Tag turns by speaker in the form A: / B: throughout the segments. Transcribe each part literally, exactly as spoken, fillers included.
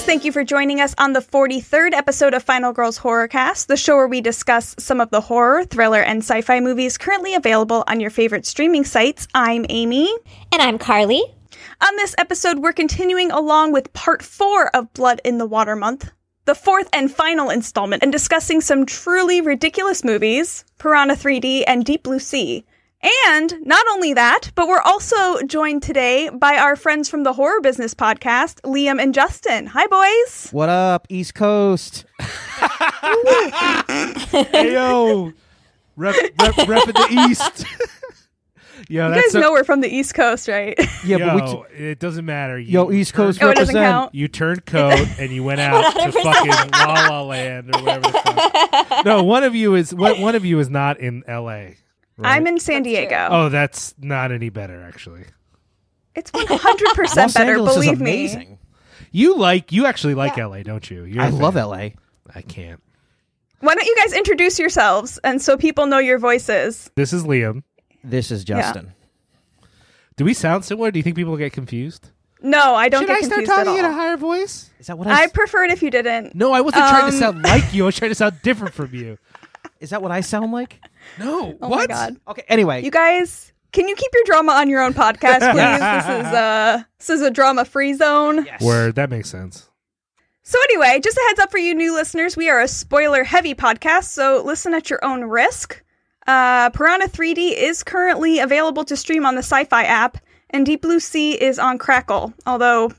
A: Thank you for joining us on the forty-third episode of Final Girls Horrorcast, the show where we discuss some of the horror, thriller, and sci-fi movies currently available on your favorite streaming sites. I'm Amy.
B: And I'm Carly.
A: On this episode, we're continuing along with part four of Blood in the Water Month, the fourth and final installment, and discussing some truly ridiculous movies, Piranha three D and Deep Blue Sea. And not only that, but we're also joined today by our friends from the Horror Business Podcast, Liam and Justin. Hi, boys.
C: What up, East Coast?
D: Hey, yo. Rep, rep, rep in the East. Yo,
A: You
D: that's
A: guys
D: so,
A: know we're from the East Coast, right?
C: Yeah,
D: yo,
C: but we t-
D: it doesn't matter. You
C: yo, East Coast
A: Oh, it doesn't
C: represent.
A: count?
D: You turned coat and you went out to
B: one hundred percent.
D: fucking La La Land or whatever the fuck. No, one of you is one one of you is not in L A. Right?
A: I'm in San Diego.
D: Oh, that's not any better, actually.
A: It's one hundred percent
C: Los
A: better,
C: Angeles
A: believe
C: is
A: me.
C: amazing.
D: You like you actually like
B: Yeah.
D: L A, don't you? You're
C: I
D: a
C: love
D: fan.
C: L A.
D: I can't.
A: Why don't you guys introduce yourselves, and so people know your voices?
D: This is Liam.
C: This is Justin.
D: Do we sound similar? Do you think people get confused?
A: No, I don't
D: Should
A: get
D: I start
A: confused at
D: talking
A: all.
D: in a higher voice?
C: Is that what I?
A: I
C: s-
A: prefer it if you didn't.
D: No, I wasn't trying to
A: Um,
D: sound like you. I was trying to sound different from you.
C: Is that what I sound like?
D: No.
A: Oh
D: what?
A: my god.
C: Okay. Anyway,
A: You guys, can you keep your drama on your own podcast, please? this is uh this is a drama-free zone.
C: yes.
D: Word. That makes sense.
A: So anyway, just a heads up for you new listeners, we are a spoiler-heavy podcast, so listen at your own risk. Uh, Piranha three D is currently available to stream on the Sci-Fi app, and Deep Blue Sea is on Crackle, although,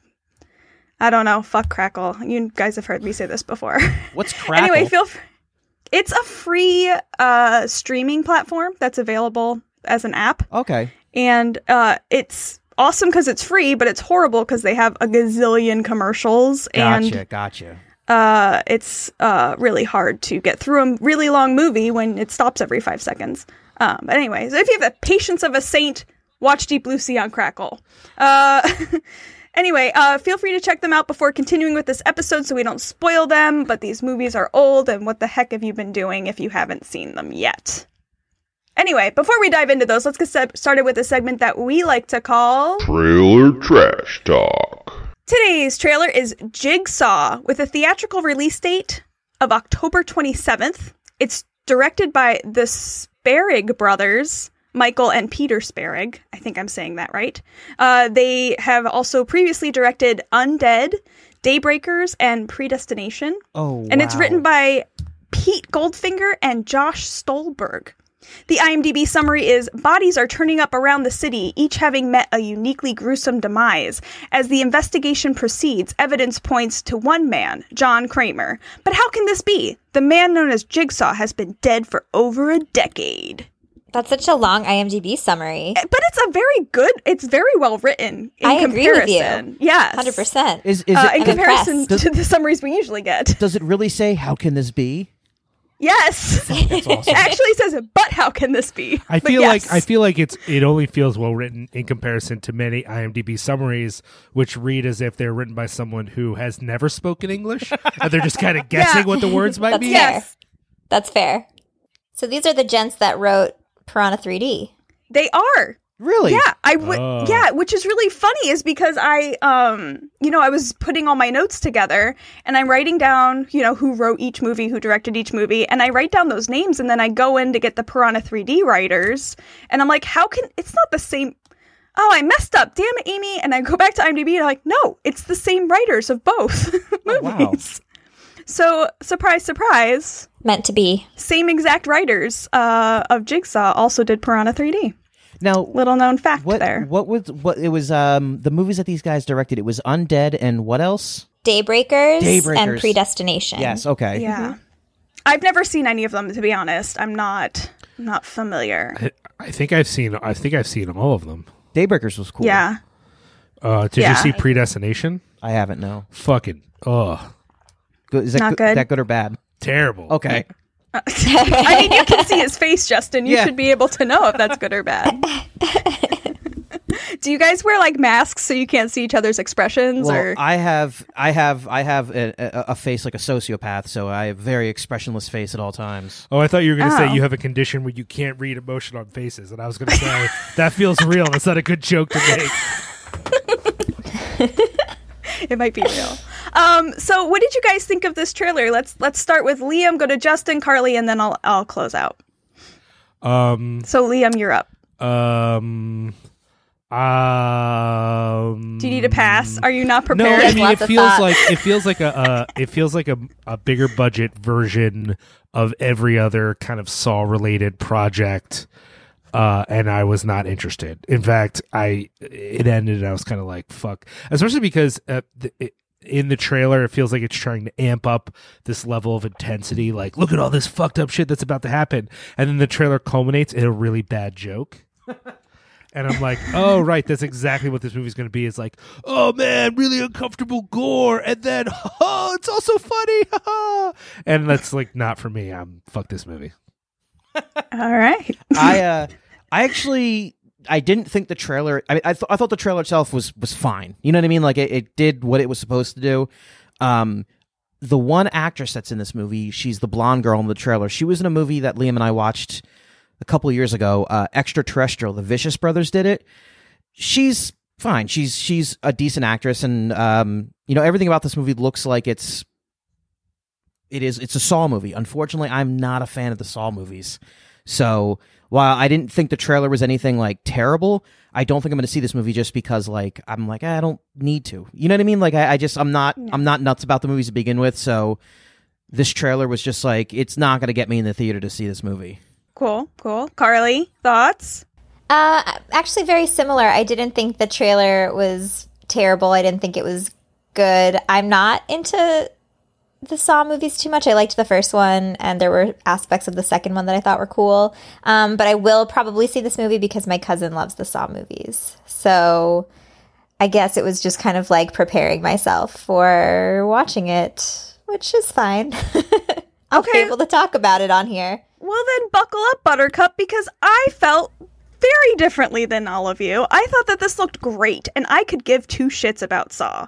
A: I don't know, fuck Crackle. You guys have heard me say this before.
C: What's Crackle?
A: Anyway, feel free. It's a free uh, streaming platform that's available as an app,
C: Okay.
A: and uh, it's awesome because it's free, but it's horrible because they have a gazillion commercials,
C: Gotcha.
A: and
C: Gotcha.
A: uh, it's uh, really hard to get through a really long movie when it stops every five seconds. Um, but anyway, so if you have the patience of a saint, watch Deep Blue Sea on Crackle. Uh, anyway, uh, feel free to check them out before continuing with this episode so we don't spoil them, but these movies are old, and what the heck have you been doing if you haven't seen them yet? Anyway, before we dive into those, let's get se- started with a segment that we like to call...
E: Trailer Trash Talk.
A: Today's trailer is Jigsaw, with a theatrical release date of October twenty-seventh. It's directed by the Sparig brothers, Michael and Peter Sparig. I think I'm saying that right. Uh, they have also previously directed Undead, Daybreakers, and Predestination.
C: Oh,
A: And it's
C: wow.
A: written by Pete Goldfinger and Josh Stolberg. The IMDb summary is, bodies are turning up around the city, each having met a uniquely gruesome demise. As the investigation proceeds, evidence points to one man, John Kramer. But how can this be? The man known as Jigsaw has been dead for over a decade.
B: That's such a long IMDb summary.
A: But it's a very good, it's very well written in
B: I agree with you.
A: comparison. Yes.
B: one hundred percent.
C: Is is
A: Uh,
C: it?
A: in
B: I'm
A: comparison
B: impressed.
A: to the summaries we usually get.
C: Does it really say how can this be?
A: Yes.
C: That's awesome.
A: It actually says, but how can this be?
D: I
A: But
D: feel
A: yes.
D: like I feel like it's it only feels well written in comparison to many IMDb summaries, which read as if they're written by someone who has never spoken English, and they're just kind of guessing
A: Yeah.
D: what the words might
B: That's
D: be.
B: fair.
A: Yes.
B: That's fair. So these are the gents that wrote Piranha three D.
A: They are.
C: Really?
A: Yeah, I would.
D: Oh.
A: Yeah, which is really funny is because I, um, you know, I was putting all my notes together and I'm writing down, you know, who wrote each movie, who directed each movie, and I write down those names and then I go in to get the Piranha three D writers, and I'm like, how can it's not the same? Oh, I messed up. Damn it, Amy! And I go back to IMDb and I'm like, no, it's the same writers of both
C: Oh, wow.
A: movies. So, surprise, surprise,
B: Meant to be.
A: same exact writers uh, of Jigsaw also did Piranha three D.
C: Now,
A: Little known fact
C: what
A: there.
C: what was what it was? Um, the movies that these guys directed. It was Undead and what else?
B: Daybreakers,
C: Daybreakers.
B: and Predestination.
C: Yes. Okay.
A: Yeah. I've never seen any of them, to be honest. I'm not not familiar.
D: I, I think I've seen I think I've seen all of them.
C: Daybreakers was cool.
A: Yeah.
D: Uh, did
A: Yeah.
D: you see Predestination?
C: I haven't. No.
D: Fucking ugh,
C: Good. Is that
A: Not
C: good?
A: good.
C: That good or bad?
D: terrible.
C: Okay.
A: I mean, you can see his face, Justin. You
C: Yeah.
A: should be able to know if that's good or bad. Do you guys wear like masks so you can't see each other's expressions?
C: Well,
A: or
C: I have, I have, I have a, a, a face like a sociopath, so I have very expressionless face at all times.
D: Oh, I thought you were going to
A: Oh.
D: say you have a condition where you can't read emotion on faces, and I was going to say that feels real. That's not a good joke to make.
A: It might be real. Um, so what did you guys think of this trailer? Let's let's start with Liam, go to Justin, Carly, and then I'll I'll close out.
D: Um.
A: So Liam, you're up.
D: Um. Um.
A: Do you need a pass? Are you not
D: No,
A: prepared?
D: I mean
B: Lots
D: it
B: of
D: feels
B: thought.
D: like it feels like a uh, it feels like a a bigger budget version of every other kind of Saw related project. Uh, and I was not interested. In fact, I it ended and I was kind of like, fuck. Especially because uh, the, it, in the trailer, it feels like it's trying to amp up this level of intensity. Like, look at all this fucked up shit that's about to happen. And then the trailer culminates in a really bad joke. And I'm like, oh, right, that's exactly what this movie's going to be. It's like, oh, man, really uncomfortable gore. And then, oh, it's also funny. And that's like not for me. I'm fuck this movie.
A: All right.
C: I uh, I actually I didn't think the trailer. I mean, I, th- I thought the trailer itself was was fine. You know what I mean? Like it, it did what it was supposed to do. Um, the one actress that's in this movie, she's the blonde girl in the trailer. She was in a movie that Liam and I watched a couple of years ago, uh, Extraterrestrial. The Vicious Brothers did it. She's fine. She's she's a decent actress, and um, you know, everything about this movie looks like it's. It is. It's a Saw movie. Unfortunately, I'm not a fan of the Saw movies. So while I didn't think the trailer was anything like terrible, I don't think I'm going to see this movie just because, like, I'm like, I don't need to. You know what I mean? Like, I, I just, I'm not,
A: Yeah.
C: I'm not nuts about the movies to begin with. So this trailer was just like, it's not going to get me in the theater to see this movie.
A: Cool, cool. Carly, thoughts?
B: Uh, actually, very similar. I didn't think the trailer was terrible. I didn't think it was good. I'm not into the Saw movies too much. I liked the first one, and there were aspects of the second one that I thought were cool. Um, but I will probably see this movie because my cousin loves the Saw movies. So I guess it was just kind of like preparing myself for watching it, which is fine. I'll
A: Okay.
B: be able to talk about it on here.
A: Well, then buckle up, Buttercup, because I felt very differently than all of you. I thought that this looked great, and I could give two shits about Saw.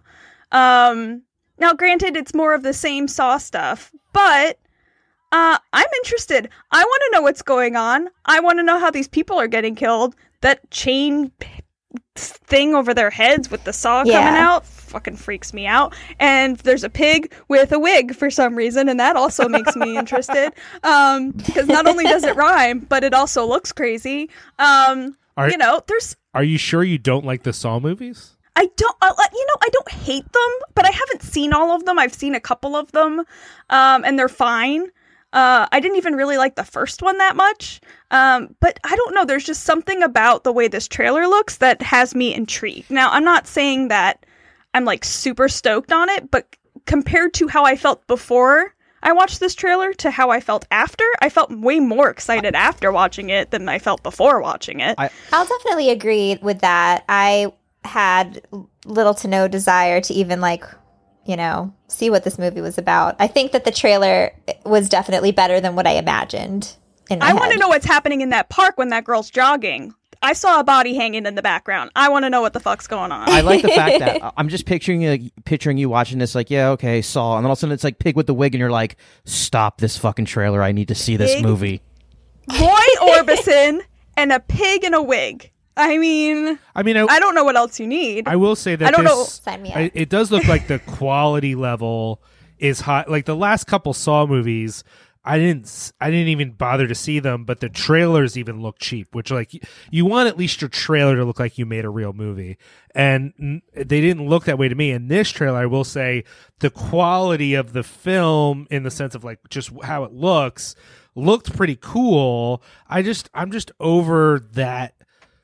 A: Um, now, granted, it's more of the same Saw stuff, but uh, I'm interested. I want to know what's going on. I want to know how these people are getting killed. That chain p- thing over their heads with the saw
B: Yeah.
A: coming out fucking freaks me out. And there's a pig with a wig for some reason, and that also makes me interested. Um, because not only does it rhyme, but it also looks crazy. Um,
D: Are-
A: you know, there's
D: Are you sure you don't like the Saw movies?
A: I don't, uh, you know, I don't hate them, but I haven't seen all of them. I've seen a couple of them, um, and they're fine. Uh, I didn't even really like the first one that much, um, but I don't know. There's just something about the way this trailer looks that has me intrigued. Now, I'm not saying that I'm like super stoked on it, but compared to how I felt before I watched this trailer to how I felt after, I felt way more excited after watching it than I felt before watching it.
C: I-
B: I'll definitely agree with that. I had little to no desire to even like, you know, see what this movie was about. I think that the trailer was definitely better than what I imagined in my
A: I
B: head.
A: want to know what's happening in that park when that girl's jogging. I saw a body hanging in the background. I want to know what the fuck's going on.
C: I like the fact that I'm just picturing you, picturing you watching this, like, yeah, okay, Saw, and then all of a sudden it's like pig with the wig, and you're like, stop this fucking trailer. I need to see this
A: Pig?
C: movie.
A: Roy Orbison and a pig in a wig. I mean,
D: I mean, I,
A: I don't know what else you need.
D: I will say that
A: I don't
D: this,
A: know.
B: Sign me up.
D: I- it does look like the quality level is high. Like the last couple Saw movies, I didn't, s- I didn't even bother to see them, but the trailers even look cheap. Which, like, y- you want at least your trailer to look like you made a real movie, and n- they didn't look that way to me. In this trailer, I will say the quality of the film, in the sense of like just how it looks, looked pretty cool. I just, I'm just over that.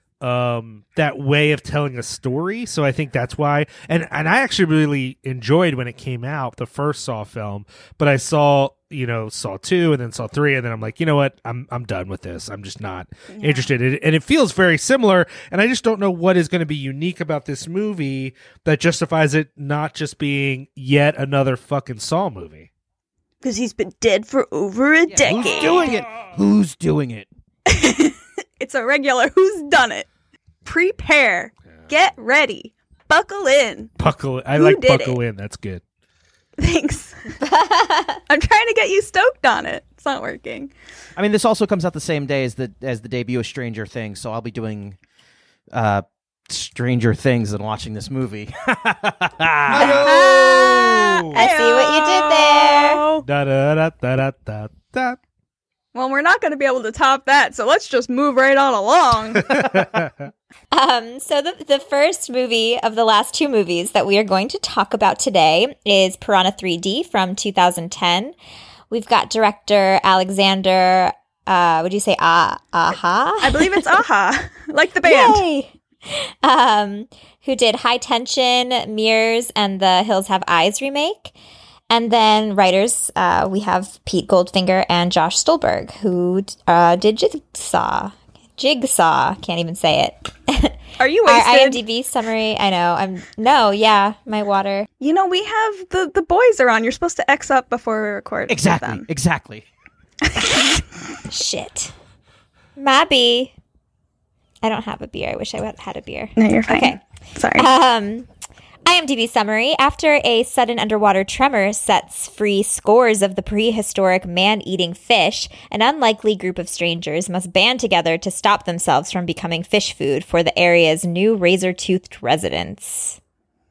D: um that way of telling a story, so I think that's why. And and I actually really enjoyed when it came out, the first Saw film, but I saw, you know, Saw two and then Saw three, and then I'm like, you know what, I'm I'm done with this. I'm just not interested in it. And it feels very similar, and I just don't know what is going to be unique about this movie that justifies it not just being yet another fucking Saw movie.
A: Because he's been dead for over a
C: Who's
A: decade.
C: doing it? Who's doing it?
A: It's a regular who's done it. Prepare. Get ready. Buckle in.
D: Buckle I
A: Who
D: like
A: did
D: buckle
A: it?
D: in. That's good.
A: Thanks. I'm trying to get you stoked on it. It's not working.
C: I mean, this also comes out the same day as the as the debut of Stranger Things, so I'll be doing uh, Stranger Things than watching this movie.
B: I see what you did there.
D: Da, da, da, da, da, da, da.
A: Well, we're not going to be able to top that, so let's just move right on along.
B: Um, so the the first movie of the last two movies that we are going to talk about today is Piranha three D from two thousand ten. We've got director Alexander, uh, would you say ah, Aha?
A: I believe it's Aha, like the band.
B: Yay! Um, who did High Tension, Mirrors, and the Hills Have Eyes remake. And then writers, uh, we have Pete Goldfinger and Josh Stolberg, who uh, did Jigsaw. Jigsaw, can't even say it.
A: Are you
B: Our
A: wasted?
B: IMDb summary, I know. I'm no, yeah, my water.
A: You know, we have the, the boys are on. You're supposed to X up before we record. with
C: Exactly.
A: them.
C: Exactly.
B: Shit. Mabby. I don't have a beer. I wish I had had a beer.
A: No, you're fine.
B: Okay.
A: Sorry.
B: Um, IMDb summary. After a sudden underwater tremor sets free scores of the prehistoric man-eating fish, an unlikely group of strangers must band together to stop themselves from becoming fish food for the area's new razor-toothed residents.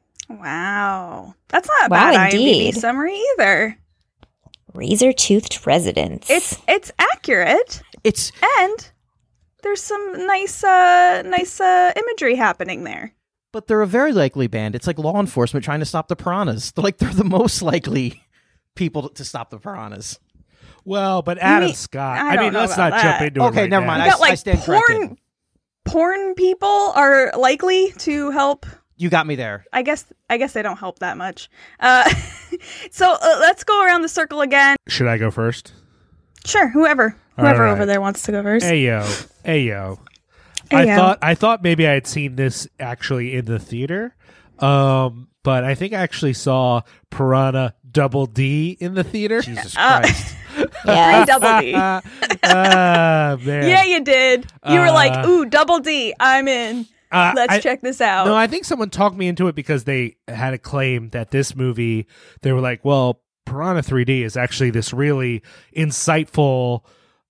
A: Wow. That's not a
B: Wow,
A: bad
B: indeed.
A: IMDb summary either.
B: Razor-toothed residents.
A: It's it's accurate,
C: It's
A: and there's some nice uh nice uh imagery happening there.
C: but they're a very likely band. It's like law enforcement trying to stop the piranhas. They're like they're the most likely people to stop the piranhas.
D: Well, but Adam
A: mean-
D: Scott.
A: I
D: I,
A: don't
D: mean,
A: know
D: let's
A: about
D: not jump
A: that.
D: into it.
C: Okay,
D: right
C: never
D: now.
C: mind.
A: You got
C: I- I
A: like
C: stand
A: porn
C: corrected.
A: porn people are likely to help.
C: You got me there.
A: I guess I guess they don't help that much. Uh, so uh, let's go around the circle again.
D: Should I go first?
A: Sure, whoever
D: All
A: whoever
D: right.
A: over there wants to go first.
D: Ayo, ayo. I
A: Ayo.
D: thought I thought maybe I had seen this actually in the theater, um, but I think I actually saw Piranha Double D in the theater.
C: Jesus
A: Uh,
C: Christ.
B: yes.
A: Double D.
D: Ah, man.
A: Yeah, you did. You were like,
D: Uh,
A: "Ooh, double D, I'm in.
D: Uh,
A: Let's
D: I-
A: check this out."
D: No, I think someone talked me into it because they had a claim that this movie, they were like, well, Piranha three D is actually this really insightful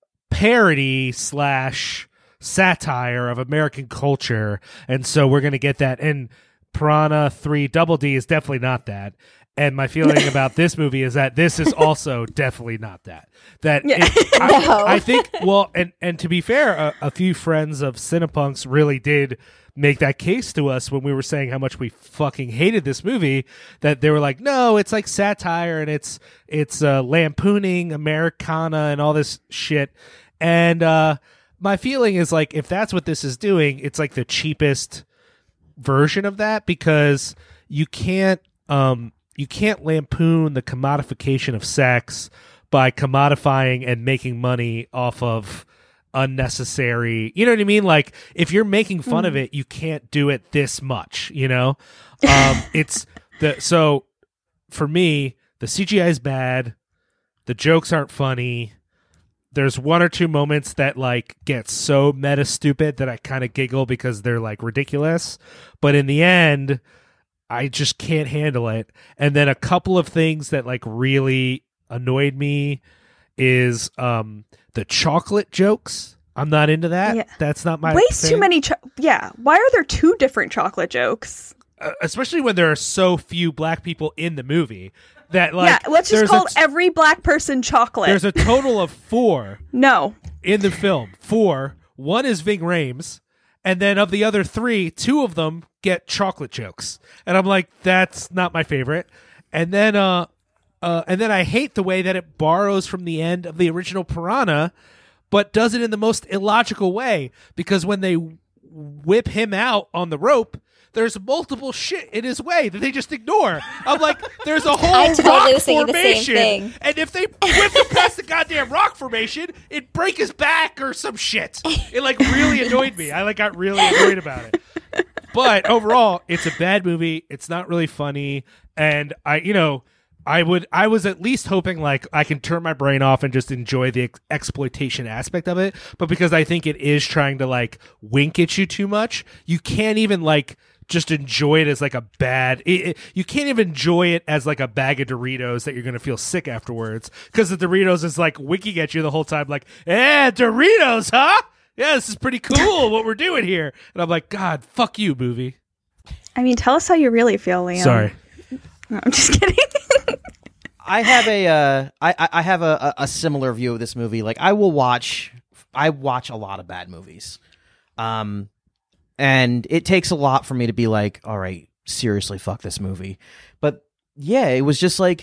D: parody slash satire of American culture. And so we're going to get that. And Piranha three Double D is definitely not that. And my feeling about this movie is that this is also definitely not that. That
A: Yeah.
D: it- I,
B: No.
D: I think, well, and, and to be fair, a, a few friends of Cinepunks really did make that case to us when we were saying how much we fucking hated this movie, that they were like, no, it's like satire and it's it's uh, lampooning Americana and all this shit. And uh, my feeling is like, if that's what this is doing, it's like the cheapest version of that, because you can't um you can't lampoon the commodification of sex by commodifying and making money off of unnecessary, you know what I mean? Like, if you're making fun of it, you can't do it this much, you know? Um, it's the, so for me, the C G I is bad. The jokes aren't funny. There's one or two moments that like get so meta stupid that I kind of giggle because they're like ridiculous. But in the end, I just can't handle it. And then a couple of things that like really annoyed me is um the chocolate jokes. I'm not into that.
A: Yeah.
D: That's not my
A: Waste too
D: thing.
A: many. Cho- yeah. Why are there two different chocolate jokes?
D: Uh, especially when there are so few black people in the movie that like
A: yeah. Let's just
D: there's
A: call
D: a,
A: every black person chocolate.
D: there's a total of four
A: no.
D: in the film. Four. One is Ving Rhames, and then of the other three, two of them get chocolate jokes. And I'm like, that's not my favorite. And then uh uh and then I hate the way that it borrows from the end of the original Piranha, but does it in the most illogical way, because when they whip him out on the rope, there's multiple shit in his way that they just ignore. I'm like, there's a whole
B: I totally
D: rock
B: was thinking the same
D: formation,
B: thing.
D: and if they whip him past the goddamn rock formation, it'd break his back or some shit. It like really annoyed me. I like got really annoyed about it. But overall, it's a bad movie. It's not really funny, and I, you know, I would, I was at least hoping like I can turn my brain off and just enjoy the ex- exploitation aspect of it. But because I think it is trying to like wink at you too much, you can't even like just enjoy it as like a bad. It, it, you can't even enjoy it as like a bag of Doritos that you're gonna feel sick afterwards, because the Doritos is like winking at you the whole time, like, "Eh, Doritos, huh? yeah, this is pretty cool what we're doing here. And I'm like, God, fuck you, movie.
A: I mean, tell us how you really feel, Liam.
D: Sorry.
A: No, I'm just kidding.
C: I have a uh, I, I I have a, a similar view of this movie. Like I will watch I watch a lot of bad movies. Um and it takes a lot for me to be like, all right, seriously, fuck this movie. But yeah, it was just like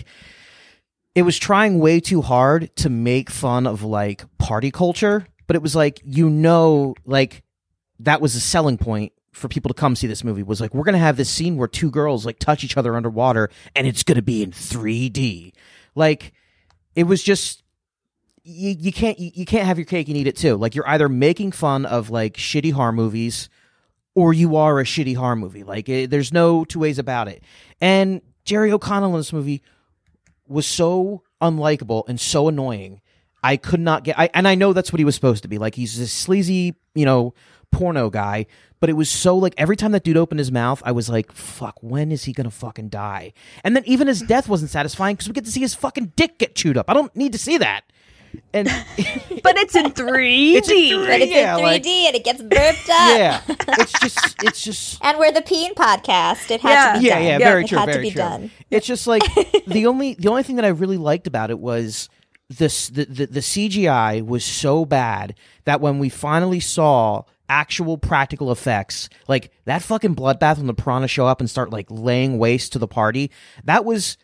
C: it was trying way too hard to make fun of like party culture, but it was like, you know, like that was a selling point for people to come see this movie, was like, we're going to have this scene where two girls like touch each other underwater and it's going to be in three D. Like it was just, you, you can't, you, you can't have your cake and eat it too. Like you're either making fun of like shitty horror movies or you are a shitty horror movie. Like it, there's no two ways about it. And Jerry O'Connell in this movie was so unlikable and so annoying. I could not get, I, and I know that's what he was supposed to be. Like he's this sleazy, you know, porno guy, but it was so like every time that dude opened his mouth, I was like, fuck, when is he gonna fucking die? And then even his death wasn't satisfying because we get to see his fucking dick get chewed up. I don't need to see that. And
A: but it's in three D.
C: It's in three D.
B: But it's
C: Yeah,
B: in
C: like-
B: three D and it gets burped up.
C: yeah, it's just, it's just.
B: And we're the Peen podcast. It had
A: Yeah.
B: to be
C: Yeah,
B: done.
C: yeah,
A: Yeah,
C: very
B: it
C: true,
B: had
C: very
B: to be
C: true.
B: done.
C: It's just like the only the only thing that I really liked about it was this the, the the C G I was so bad that when we finally saw actual practical effects, like that fucking bloodbath when the piranha show up and start like laying waste to the party, that was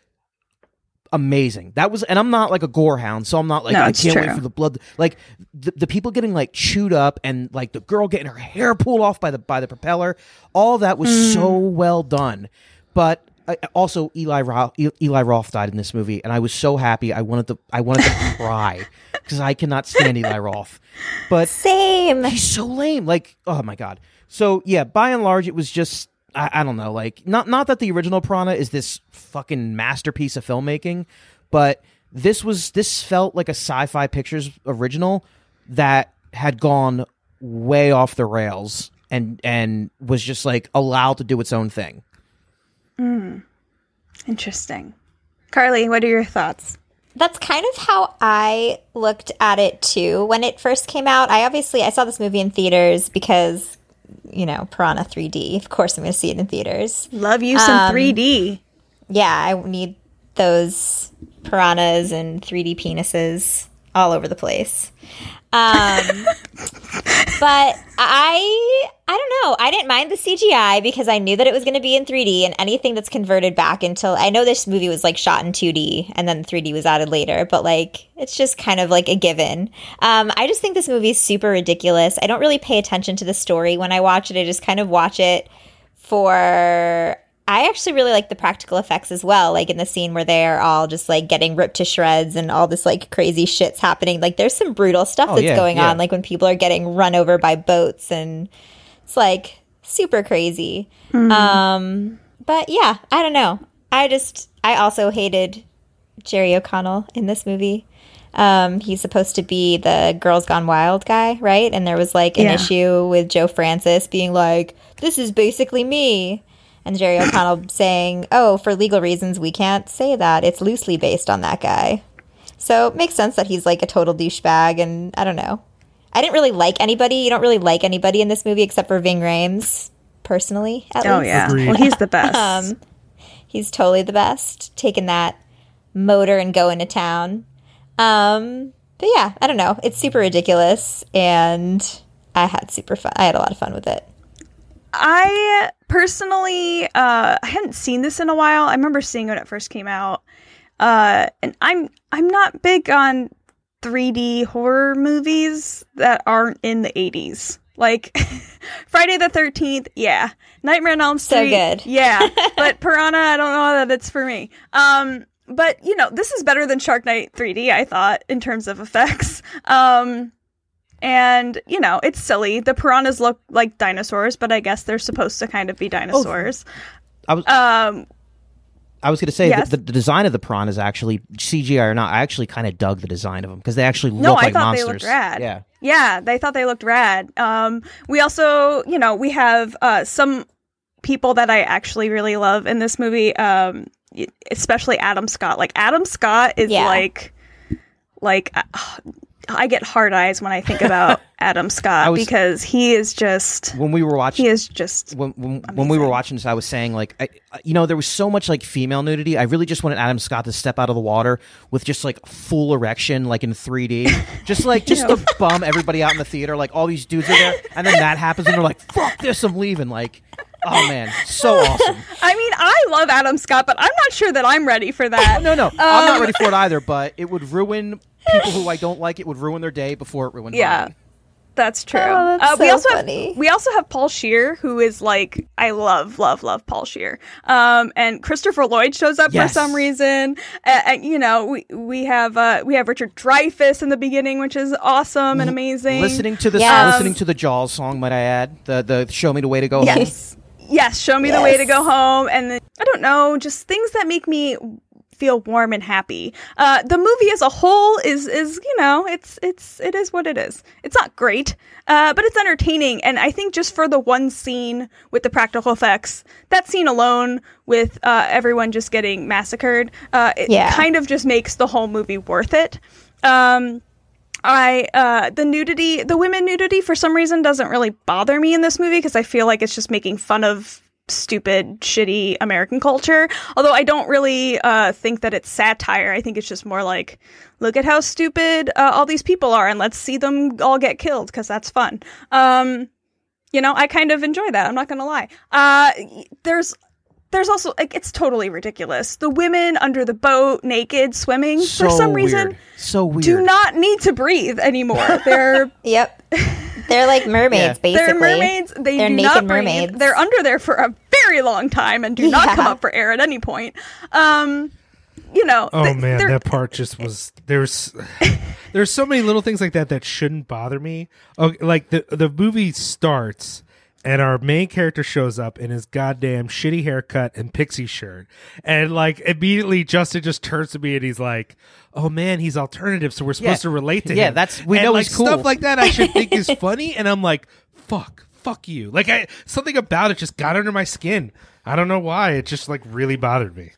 C: amazing. That was, and I'm not like a gore hound, so I'm not like,
A: No,
C: I
A: it's
C: can't wait
A: true.
C: for the blood. Like the, the people getting like chewed up and like the girl getting her hair pulled off by the by the propeller, all that was
A: Mm.
C: so well done. But uh, also Eli Roth, Eli Roth died in this movie, and I was so happy. I wanted to I wanted to cry because I cannot stand Eli Roth. But
B: Same.
C: he's so lame. Like, oh my god. So yeah, by and large, it was just I, I don't know. Like, not not that the original Piranha is this fucking masterpiece of filmmaking, but this was this felt like a Sci-Fi Pictures original that had gone way off the rails and and was just like allowed to do its own thing.
A: Interesting. Carly, what are your thoughts?
B: That's kind of how I looked at it too when it first came out. I obviously I saw this movie in theaters because, you know, Piranha three D. Of course I'm going to see it in theaters.
A: Love you some
B: Um,
A: three D.
B: Yeah, I need those piranhas and three D penises all over the place. Um, but I, I don't know. I didn't mind the C G I because I knew that it was going to be in three D, and anything that's converted back until I know this movie was like shot in two D and then three D was added later, but like it's just kind of like a given. Um, I just think this movie is super ridiculous. I don't really pay attention to the story when I watch it. I just kind of watch it for. I actually really like the practical effects as well, like in the scene where they're all just like getting ripped to shreds and all this like crazy shit's happening. Like there's some brutal stuff
C: Oh,
B: that's
C: yeah,
B: going
C: yeah.
B: on, like when people are getting run over by boats, and it's like super crazy. Um, but yeah, I don't know. I just, I also hated Jerry O'Connell in this movie. Um, he's supposed to be the Girls Gone Wild guy, right? And there was like an
A: Yeah.
B: issue with Joe Francis being like, this is basically me. And Jerry O'Connell saying, oh, for legal reasons, we can't say that. It's loosely based on that guy. So it makes sense that he's like a total douchebag. And I don't know. I didn't really like anybody. You don't really like anybody in this movie except for Ving Rhames, personally, at
A: Oh
B: least.
A: yeah.
D: Agreed.
A: Well, he's the best.
B: Um, he's totally the best, taking that motor and going to town. Um, but yeah, I don't know. It's super ridiculous. And I had super fun. I had a lot of fun with it.
A: I personally, uh, I hadn't seen this in a while. I remember seeing it when it first came out, uh, and I'm I'm not big on three D horror movies that aren't in the eighties. Like Friday the thirteenth, yeah. Nightmare on Elm
B: So
A: Street,
B: good.
A: yeah. But Piranha, I don't know that it's for me. Um, but you know, this is better than Shark Night three D, I thought, in terms of effects. Um. And, you know, it's silly. The piranhas look like dinosaurs, but I guess they're supposed to kind of be dinosaurs.
C: I was
A: Um,
C: I was going to say
A: yes.
C: that the, the design of the piranhas actually C G I or not, I actually kind of dug the design of them because they actually look
A: no, I
C: like
A: thought
C: monsters.
A: they looked rad.
C: Yeah.
A: Yeah, they thought they looked rad. Um, we also, you know, we have uh, some people that I actually really love in this movie, um, especially Adam Scott. Like, Adam Scott is
B: Yeah.
A: like, like... Uh, I get hard eyes when I think about Adam Scott
C: was,
A: because he is just
C: when we were watching
A: he is just
C: when when, when we were watching this I was saying like I, you know there was so much like female nudity. I really just wanted Adam Scott to step out of the water with just like full erection like in three D, just like just to bum everybody out in the theater, like all these dudes are there and then that happens and they're like fuck this, I'm leaving. Like, oh man, so awesome.
A: I mean, I love Adam Scott, but I'm not sure that I'm ready for that.
C: no no um, I'm not ready for it either, but it would ruin people who I don't like. It would ruin their day before it ruined
A: yeah
C: mine.
A: That's true.
B: Oh, that's
A: uh, we
B: so
A: also
B: funny.
A: have we also have Paul Scheer, who is like I love love love Paul Scheer. Um, and Christopher Lloyd shows up
C: Yes.
A: for some reason. Uh, and you know we we have uh, we have Richard Dreyfuss in the beginning, which is awesome and amazing.
C: Listening to the
B: Yes.
C: listening to the Jaws song, might I add, the the Show Me the Way to Go Home.
A: Yes, yes, show me the
B: Yes.
A: way to go home, and then, I don't know, just things that make me feel warm and happy. Uh, the movie as a whole is is you know it's it's it is what it is. It's not great, uh, but it's entertaining. And I think just for the one scene with the practical effects, that scene alone with uh, everyone just getting massacred, uh, it
B: Yeah.
A: kind of just makes the whole movie worth it. Um, I uh, the nudity, the women nudity, for some reason doesn't really bother me in this movie because I feel like it's just making fun of stupid, shitty American culture. Although I don't really uh, think that it's satire. I think it's just more like, look at how stupid uh, all these people are, and let's see them all get killed because that's fun. Um, you know, I kind of enjoy that. I'm not gonna lie. Uh, there's. There's also, like, it's totally ridiculous. The women under the boat, naked, swimming,
C: So
A: for some
C: weird.
A: reason,
C: So weird.
A: do not need to breathe anymore. They're
B: Yep. They're like mermaids,
C: Yeah.
B: basically.
A: they're mermaids. They
B: They're
A: do
B: naked
A: not breathe.
B: mermaids.
A: They're under there for a very long time and do not
B: Yeah.
A: come up for air at any point. Um, you know.
D: Oh
A: th-
D: man,
A: they're-
D: that part just was there's there's so many little things like that that shouldn't bother me. Okay, like the the movie starts and our main character shows up in his goddamn shitty haircut and pixie shirt, and like immediately Justin just turns to me and he's like, "Oh man, he's alternative, so we're supposed
C: Yeah.
D: to relate to
C: Yeah,
D: him."
C: that's- we
D: and
C: know
D: like
C: he's cool.
D: stuff like that. I should think is funny, and I'm like, "Fuck, fuck you!" Like I something about it just got under my skin. I don't know why. It just like really bothered me.